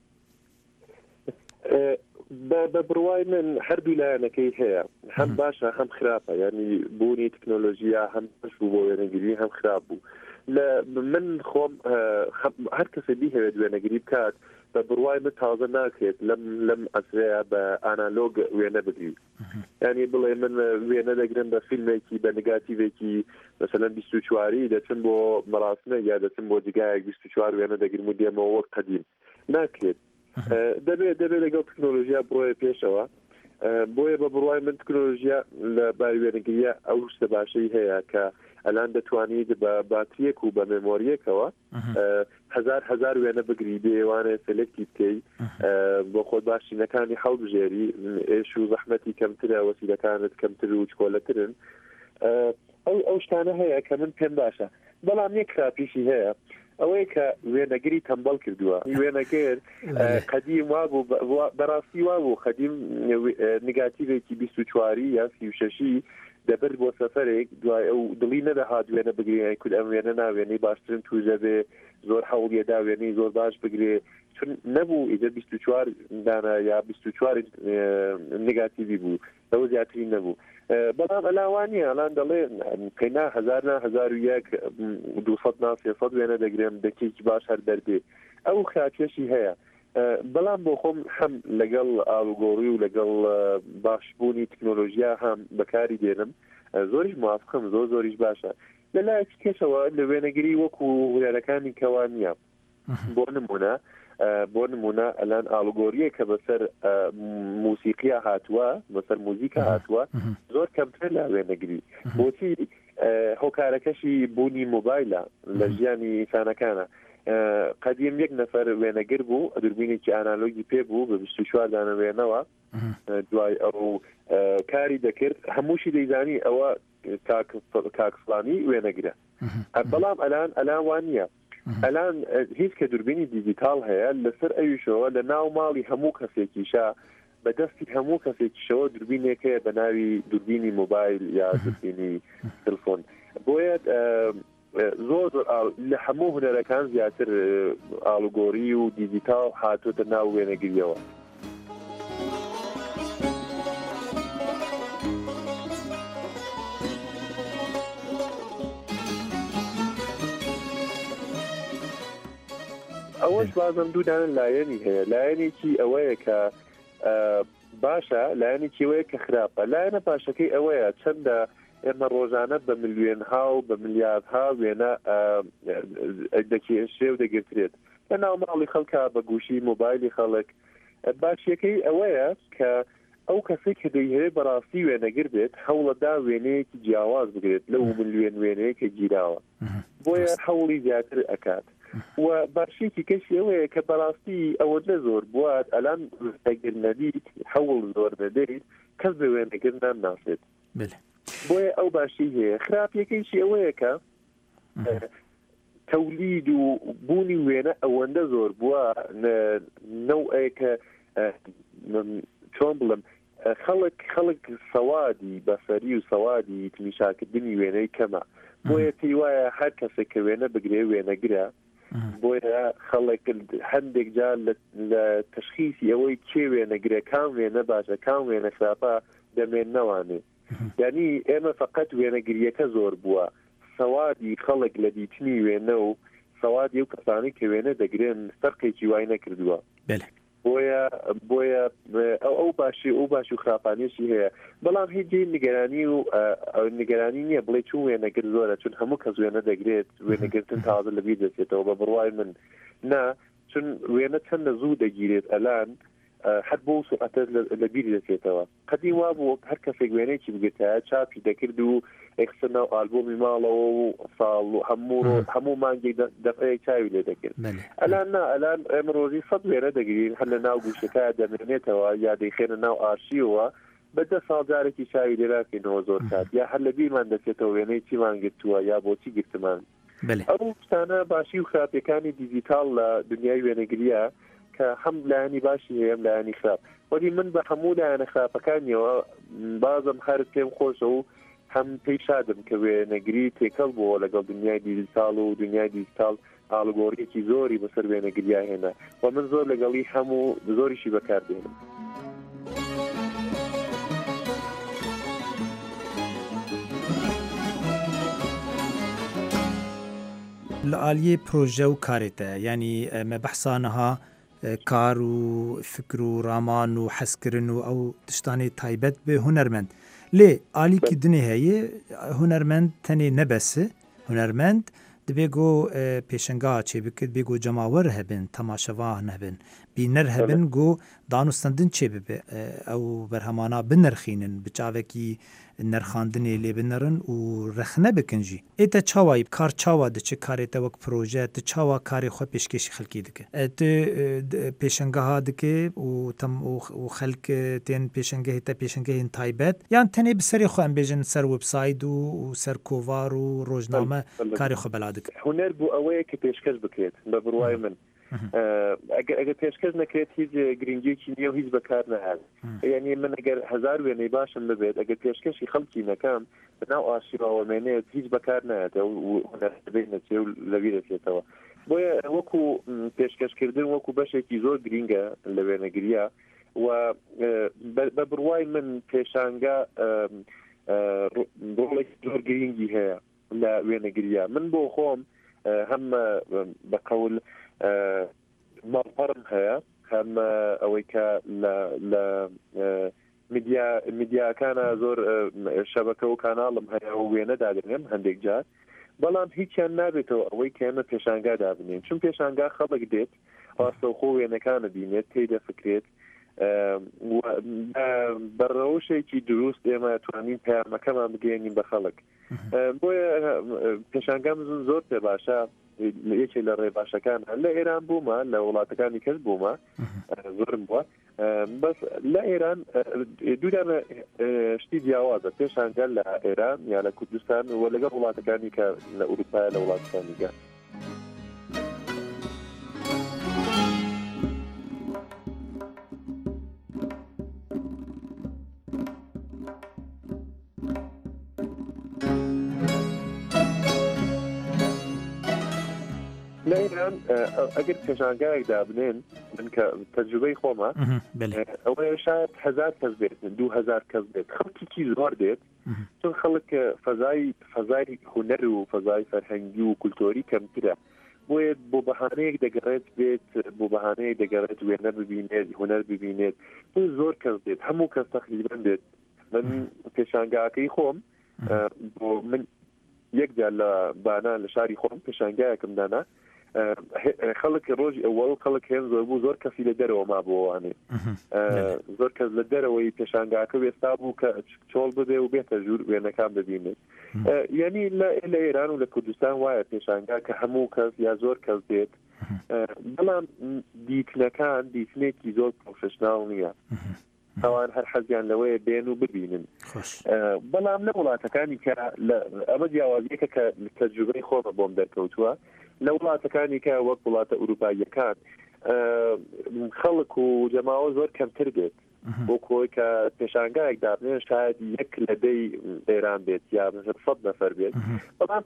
بە بڕوای من هەردوو لایەنەکەی هەیە هەم باشە هەم خراپە ینی بوونی تکنۆلۆژیا هەم باش بوو بۆ وێنەگیری هەم خراپ بوو من خۆم هەر کەسە بیهەوێت وێنەگیری بکات بە بڕوای من تازە ناکرێت لەم ئەسرەیە بە ئانالۆگ وێنە بگری ینی بڵێ من وێنە دەگرم بە فیلمێکی بە نگاتیڤێکی مەسەلەن 24 دەچن بۆ مەراسمە یا دەچن بۆ جگایەک 24 وێنە دەگرم و دێمەوە وەک قەدیم ناکرێت دەبێت لەگەڵ تکنۆلۆژیا بڕۆیە پێشەوە بۆیە بە بڕوای من تکنۆلۆژیا لە باری وێنەگریە ئەو شتە باشەی هەیە کە ئەلان دەتوانیت بە باتریەک و بە مێمۆریەکەوە هزار وێنە بگری بێوانێ سلکتی بکەی بۆ خۆت باشینەکانی هەڵبژێری ئێش و زەحمەتی کەمترە وەسیلەکانت کەمتر و چکۆلەترن ئەو شتانە هەیە کە من پێم باشە بەڵام یەک خراپیشی هەیە ئەوەیە کە وێنەگری تەمبەڵ کردووە وێنەگەر قەدیم وابوو بەڕاستی وابوو قەدیم نگاتیڤێکی 24 یا 36 دەبر بۆ سەفەرێک دوای ئەو دڵی نەدەهات وێنە بگرێ کول ئەم وێنە ناوێنەی باشترن توژە بێ زۆر هەوڵیەدا وێنەی زۆر باش بگرێ چون نەبوو ئیدە 24 دانە یا 24 نگاتیڤی بوو لەوە زیاتری نەبوو بەڵام ئەلاوانیە ئەلان دەڵێ قەینا 1001 200 وێنە دەگرێم دەکێکی باش هەر دەردێ ئەو خراپێشی هەیە بەڵام بۆ خۆم هەم لەگەڵ ئاڵگۆڕی و لەگەڵ باشبوونی تکنۆلۆژیا هەم بەکاری دێنم زۆریش موافقم زۆریش باشە لەلایەکی کەسەوە لە وێنەگری وەکو هوێرەکانی کەوانیە بۆ نمونە ئەلان ئاڵگۆریە کە بەسەر موسیقیە هاتووە بەسەر موزیکە هاتووە زۆر کەمتر لە وێنەگری بۆچی هۆکارەکەشی بوونی مۆبایلە لە ژیانی ئینسانەکانە قەدیم یەک نەفەر وێنەگر بوو دووربینێکی ئانالۆگی پێ بوو بە 24 دانە وێنەوە دوای ئەو کاری دەکرد هەمووشی دەیزانی ئەوە کاکسڵانی وێنەگرە بەڵام ئەلان وانە ئەلان هیچ کە دووربینی دیجیتال هەیە لەسەر ئەویشەوە لە ناو ماڵی هەموو کەسێکیشە بەدەستی هەموو کەسێکیشەوە دووربینێکەیە بە ناوی دووربینی مۆبایل یا دووربینی تلفۆن بۆیە زۆر لە هەموو هونەرەکان زیاتر ئاڵگۆڕی و دیجیتال هاتوۆتە ناو وێنەگریەوە ئەوەش بازم دوودانن لایەنی هەیە لایەنێکی ئەوەیە کە باشە لایەنێکی ئەوەیە کە خراپە لایەنە پاشەکەی ئەوەیە چەندە ئێمە ڕۆژانە بە ملیۆنها و بە ملیاردها وێنە دەکێشێ و دەگرێت لە ناو ماڵی خەڵکا بە گوشی مۆبایلی خەڵک باشیەکەی ئەوەیە کە ئەو کەسێک کە دەیهەیە بەڕاستی وێنەگر بێت هەوڵەدا وێنەیەکی جیاواز بگرێت لەو ملیۆن وێنەیە کە گیراوە بۆیە هەوڵی زیاتر ئەکات و باشێکی کەشی ئەوەیە کە بەڕاستی ئەوەندە زۆر بوات ئەلان وێنەگر نەبیت هەوڵ زۆر نەدەیت کەس بە وێنەگر نامناسێت بۆیە ئەو باشی هەیە خراپیەکەیشی ئەوەیە کە تەولید و بوونی وێنە ئەوەندە زۆر بووە نەوەیەکە چۆن بڵم خەڵک سەوادی بەسەری و سەوادی تمیشاکردنی وێنەی کەمە بۆیە پێی وایە هەر کەسێک کە وێنە بگرێ وێنەگرە بۆیە خەڵک هەندێک جار لە تەشخیصی ئەوەی کێ وێنەگرێ کام وێنە باشە کام وێنە خراپە دەمێن نەوانێ یعنی ئێمە فقط وێنەگریەکە زۆر بووە سەوادی خەڵک لە دیتنی وێنە و سەوادی و کەسانی کە وێنە دەگرێن فەرقێکی وای نەکردووە بۆیە ئەو باشی و خراپانێشی هەیە بەڵام هیچ نیگەرانی و نیگەرانی نییە بڵێ چون وێنەگر زۆرە چون هەموو کەس وێنە دەگرێت وێنەگرتن تازە لەبیر دەچێتەوە بە بڕوای من نا چون وێنە چەندە زوو دەگیرێت ئەلان هەر بۆ سوعەتە لە بیری دەچێتەوە قەدیم وا بوو هەر کەسێک وێنەیەکی بگرێتە چاپی دەکرد و ئەکسنە و ئالبۆمی ماڵەوە و ساڵ و هەموو مانگێک دەفعەیەک چاوی لێ دەکرد ئەلان ئێمە ڕۆژی 100 وێنە دەگرین هەر لە ناو گوشەکە دەمێنێتەوە یا دەیخێنە ناو ئارشیوە بەدە ساڵ جارێکی چاوی لێراکەینەوە زۆر کات یا هەر لە بیرمان دەچێتەوە وێنەی چیمان گرتووە یا بۆچی گرتمان ئەو شتانە باشی و خراپەکانی دیجیتال لە دنیای وێنەگریە کە هەم لایانی باشی هەیەم لایانی خراپ وەری من بە هەموو لایەنە خراپەکانیەوە بازم هەر پێم خۆشە و هەم پێی شادم کە وێنەگری تێکەڵ بووە لەگەڵ دنیای دیجیتال و دنیای دیجیتال ئالگۆریەکی زۆری بەسەر وێنەگریا هێنا و من زۆر لەگەڵی هەموو زۆریشی بەکاردێنم. لە عالیە پرۆژە و کارێتە ینی ئەمە بەحسانەها کار و فکر و ڕامان و حەزکردن و ئەو تشتانی تایبەت بێ هونەرمەند لێ عالیکی دنێ هەیە هونەرمەند تەنێ نەبەسە هونەرمەند دەبێ گۆ پێشنگا چێ بکرد بێ گۆ جەماوەر هەبن تەماشەوان هەبن بینەر هەبن گۆ دانوستەندن چێ ببێ ئەو بەرهەمانە بنرخینن بچاوێکی نرخاندنێ لێ بنەرن و رەخنە بکنجی ئێتە چاوایی کار چاوا دەچێ کارێتە وەک پرۆژە ت چاوا کاری خۆ پێشکەشی خەڵکی دکە پێشنگەها دکێ و خەلک تێن پێشنگە هێتە پێشنگەهێن تایبەت یان تەنێ بسەری خۆ ئەم بێژن سەر وبسایت و سەر کۆڤار و ڕۆژنامە کاری خۆ بەلا دکە هونەر بوو ئەوەیە کە پێشکەش بکرێت بە بڕوای من ئەگەر پێشکەش نەکرێت هیچ گرنگێکی نییە و هیچ بەکار نەهات یعنی من ئەگەر هزار وێنەی باشم ببێت ئەگەر پێشکەشی خەڵکی نەکەم بەناو ئاشیراوەمێنێت هیچ بەکار نایەتە و هونەربێت نەچێ و لەوی دەچێتەوە بۆیە وەکو پێشکەشکردن وەکو بەشێکی زۆر گرینگە لە وێنەگریە و بە بڕوای من پێشانگە ڕۆڵێکی زۆر گرینگی هەیە لە وێنەگریە من بۆ خۆم هەم بەقەول ماڵپەرم هەیە هەم ئەوەی کە لە میدیاکانە زۆر شەبەکە و کاناڵم هەیە و وێنەدا دەنێم هەندێک جار بەڵام هیچیان نابێتەوە ئەوەی کە ئێمە پێشانگادا بنێن چون پێشانگا خەڵک دێت ڕاستەوخۆ وێنەکانە بینێت تێی دەفکرێت بەڕەوشێکی دروست ئێمە توانین پەیامەکەمان بگەێنین بە خەڵک بۆیە پێشانگام زۆر پێ باشە یەکێک لە ڕێ باشەکان لە ئێران بوومە لە وڵاتەکانی کەس بوومە زۆرم بووە بەس لە ئێران دوودانە شتی جیاوازە پێشانگە لە ئێران یا لە کوردستان و لەگەڵ وڵاتەکانی کە لە ئوروپای لە وڵاتەکانیگە لە ئێران ئەگەر پێشانگایەکدا بنێن من کە تەجروبەی خۆمە ئەوەیە شاید 1000 کەس بێت 2000 کەس بێت خەڵکیی زۆر دێت چون خەڵک فەزای هونەر و فەزای فەرهەنگی و کولتۆری کەمترە بۆیە بۆ بەهانەیەک دەگەڕێت بێت بۆ بەهانەیەک دەگەڕێت وێنەر ببینێت هونەر ببینێت بۆ زۆر کەس دێت هەموو کەس تەقریبەن دێت من پێشانگاکەی خۆم بۆ من یەکجار لە بانە لە شاری خۆم پێشانگایەکم دانا خەڵک ڕۆژی ئەوەڵ خەڵک هێن زۆر بوو زۆر کەسی لە دەرەوە ما بۆوانێ زۆر کەس لە دەرەوەی پێشانگاکە وێستا بوو کە چۆڵ ببێ و بێتە ژوور وێنەکان ببینێت یعنی لە ئێران و لە کوردستان وایە پێشانگا کە هەموو کەس یا زۆر کەس دێت بەڵام دیتنەکان دیتنێکی زۆر پرۆفشناڵ نییە ئەوان هەر حەزیان لەوەیە بێن و ببینن بەڵام لە وڵاتەکانی کە ئەمە جیاوازیەکە کە تەجروبەی خۆمە بۆم دەرکەوتووە لە وڵاتەکانی کە وەک وڵاتە ئوروپاییەکان خەڵک و جەماوە زۆر کەمتر بێت بۆ کۆی کە پێشانگایەک دابنێن شاید یەک لە دەی ئێران بێت یا 100 نەفەر بێت بەڵام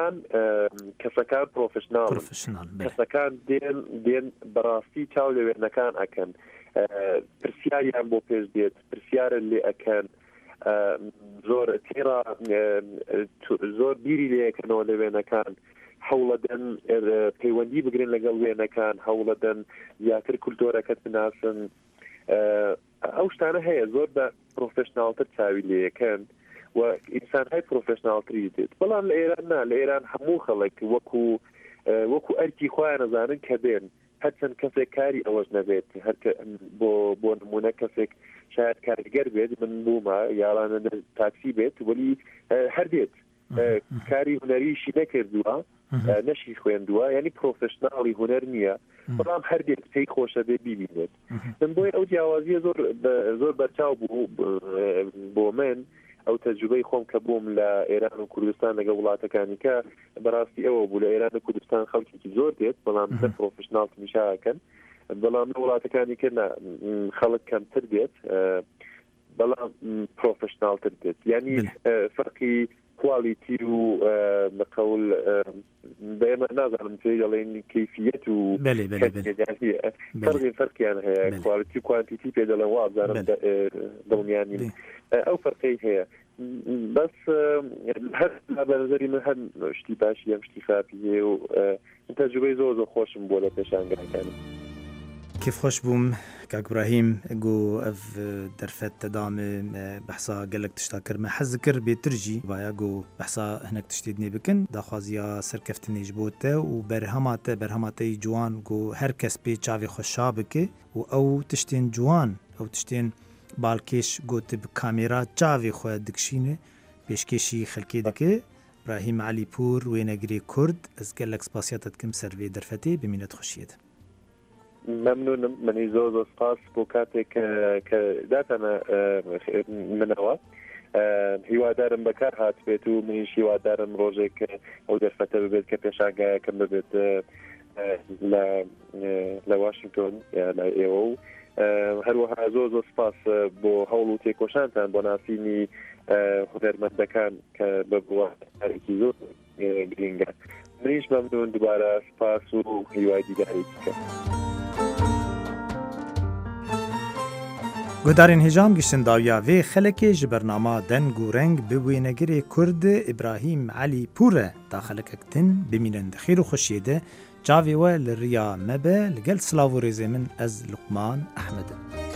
کەسەکان پرۆفشناڵن کەسەکان دێن بەڕاستی چاو لە وێنەکان ئەکەن پرسیاریان بۆ پێش دێت پرسیارن لێ ئەکەن زۆر تێرا زۆر بیری لێەکەنەوە لە وێنەکان هەوڵەدەن پەیوەندی بگرن لەگەڵ وێنەکان هەوڵەدەن زیاتر کولتۆرەکەت بناسن ئەو شتانە هەیە زۆر بە پرۆفشناڵتر چاوی لێەکەن و ئینسانهای پرۆفشناڵتری دێت بەڵام لە ئێران نا لە ئێران هەموو خەڵک وەکو ئەرکی خۆیان نەزانن کە بێن هەرچەند کەسێک کاری ئەوەش نەبێت بۆ نمونە کەسێک شاید کاریگەر بێت من بوومە یاڵانە تاکسی بێت وەلی هەر دێت کاری هونەریشی نەکردووە نەشی خوێندووە ینی پرۆفشناڵی هونەر نییە بەڵام هەر دێت پێی خۆشە بێ ببینێت من بۆی ئەو جیاوازیە زۆر بەرچاو بوو بۆ من ئەو تەجروبەی خۆم کە بووم لە ئێران و کوردستان لەگە وڵاتەکانی کە بەڕاستی ئەوە بوو لە ئێران و کوردستان خەڵکێکی زۆر دێت بەڵام پرۆفشناڵ میشاکەن بەڵام وڵاتەکانی کە خەڵک کەمتر بێت بەڵام پرۆفشناڵتر بێت ینی فەرقی کوالیتی و بەقەول بەێمە نازانم چێ دەڵێن کەیفیەت و فەرقیان هەیە کوالیتی و کوانتیتی پێ دەڵێن وابزانم دڵنیانی ئەو فەرقەی هەیە بەس هەر بەنظری من هەر شتی باشی ئەم شتی خراپی هەیە و تەجروبەی زۆر خۆشم بۆ لە پێشانگەکانم كيف خوش بوم كاك إبراهيم جو أف درفت تدعم بحصا قالك تشتاكر ما حذكر بترجي بايا جو بحصا هناك تشتيدني بكن داخوازيا سركفتني جبوته وبرهماته جوان جو هركس بي تشافي خشابك أو تشتين جوان أو تشتين بالكيش جو تب كاميرا تشافي خو دكشينه بيشكيشي خلكي دكه إبراهيم علي پور وينجري كرد از قالك سباسياتت كم سروي درفتي بمينة خشيد ممنون منی زۆر سپاس بۆ کاتێک کە داتەنە منەوە هیوادارم بەکار هات بێت و منیش هیوادارم ڕۆژێک ئەو دەرفەتە ببێت کە پێشانگایەکەم ببێت لە واشنگتن لە ئێوە و هەروەها زۆر سپاس بۆ هەوڵ و تێکۆشانتان بۆ ناسینی هونەرمەندەکان کە بەبووارێکی زۆر گرینگە منیش مەمنون دوبارە سپاس و هیوای دیداری بکەم گودارین هجام گشتن داویا وی خلکی جبرنامه دن گورنگ بوینگری کرد ابراهیم علی پوره تا خلککتن بمینند خیر و خوشیده جاوی و لریا مبه لگل سلاو و ریزه من از لقمان احمد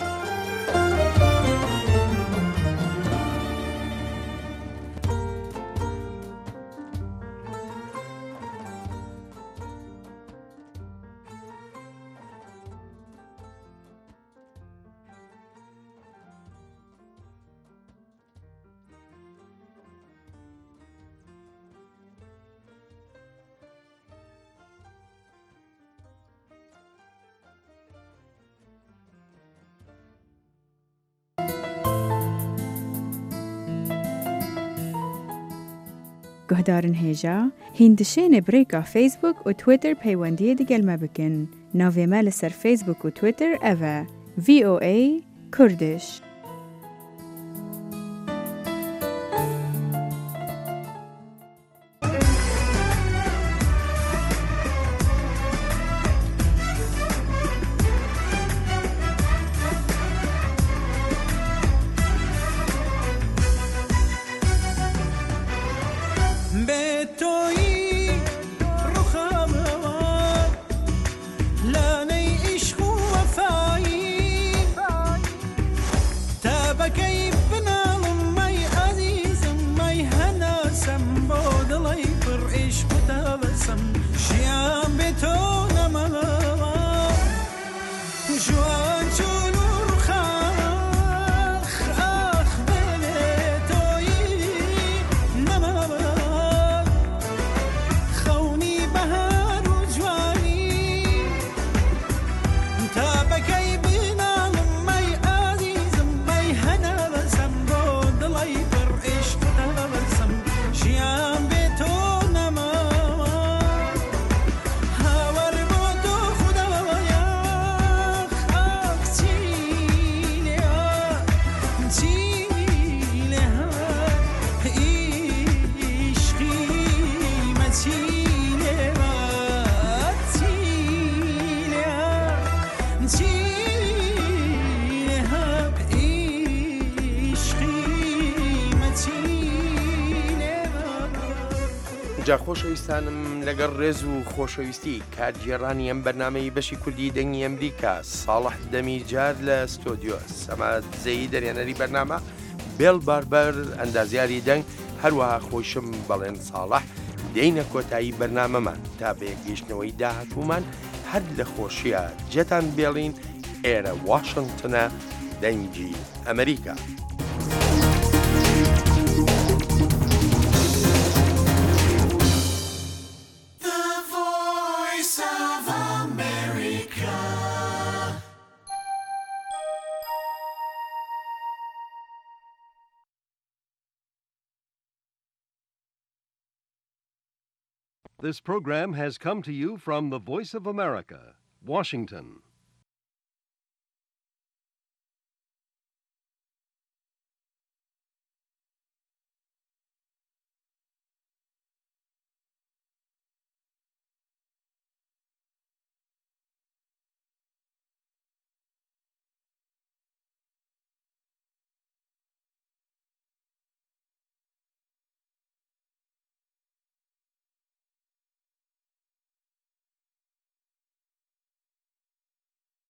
گهدارن هیجا هندشین بریکا فیسبوک و تویتر پیوندی دیگل ما بکن ناوی ما لسر فیسبوک و تویتر اوه VOA کردش جا خۆشەویستانم لەگەڵ ڕێز و خۆشەویستی کاتژێڕانی ئەم بەرنامەی بەشی کوردی دەنگی ئەمریکا ساڵح دەمیجار لە ستۆدیۆ سەماد زەیی دەرێنەری بەرنامە بێڵ باربەر ئەندازیاری دەنگ هەروەها خۆشم بەڵێن ساڵح دێینە کۆتایی بەرنامەمان تا بە یەکگەشتنەوەی داهاتوومان هەر لە خۆشیە جەتان بێڵین ئێرە واشنگتنە دەنگی ئەمریکا. This program has come to you from the Voice of America, Washington.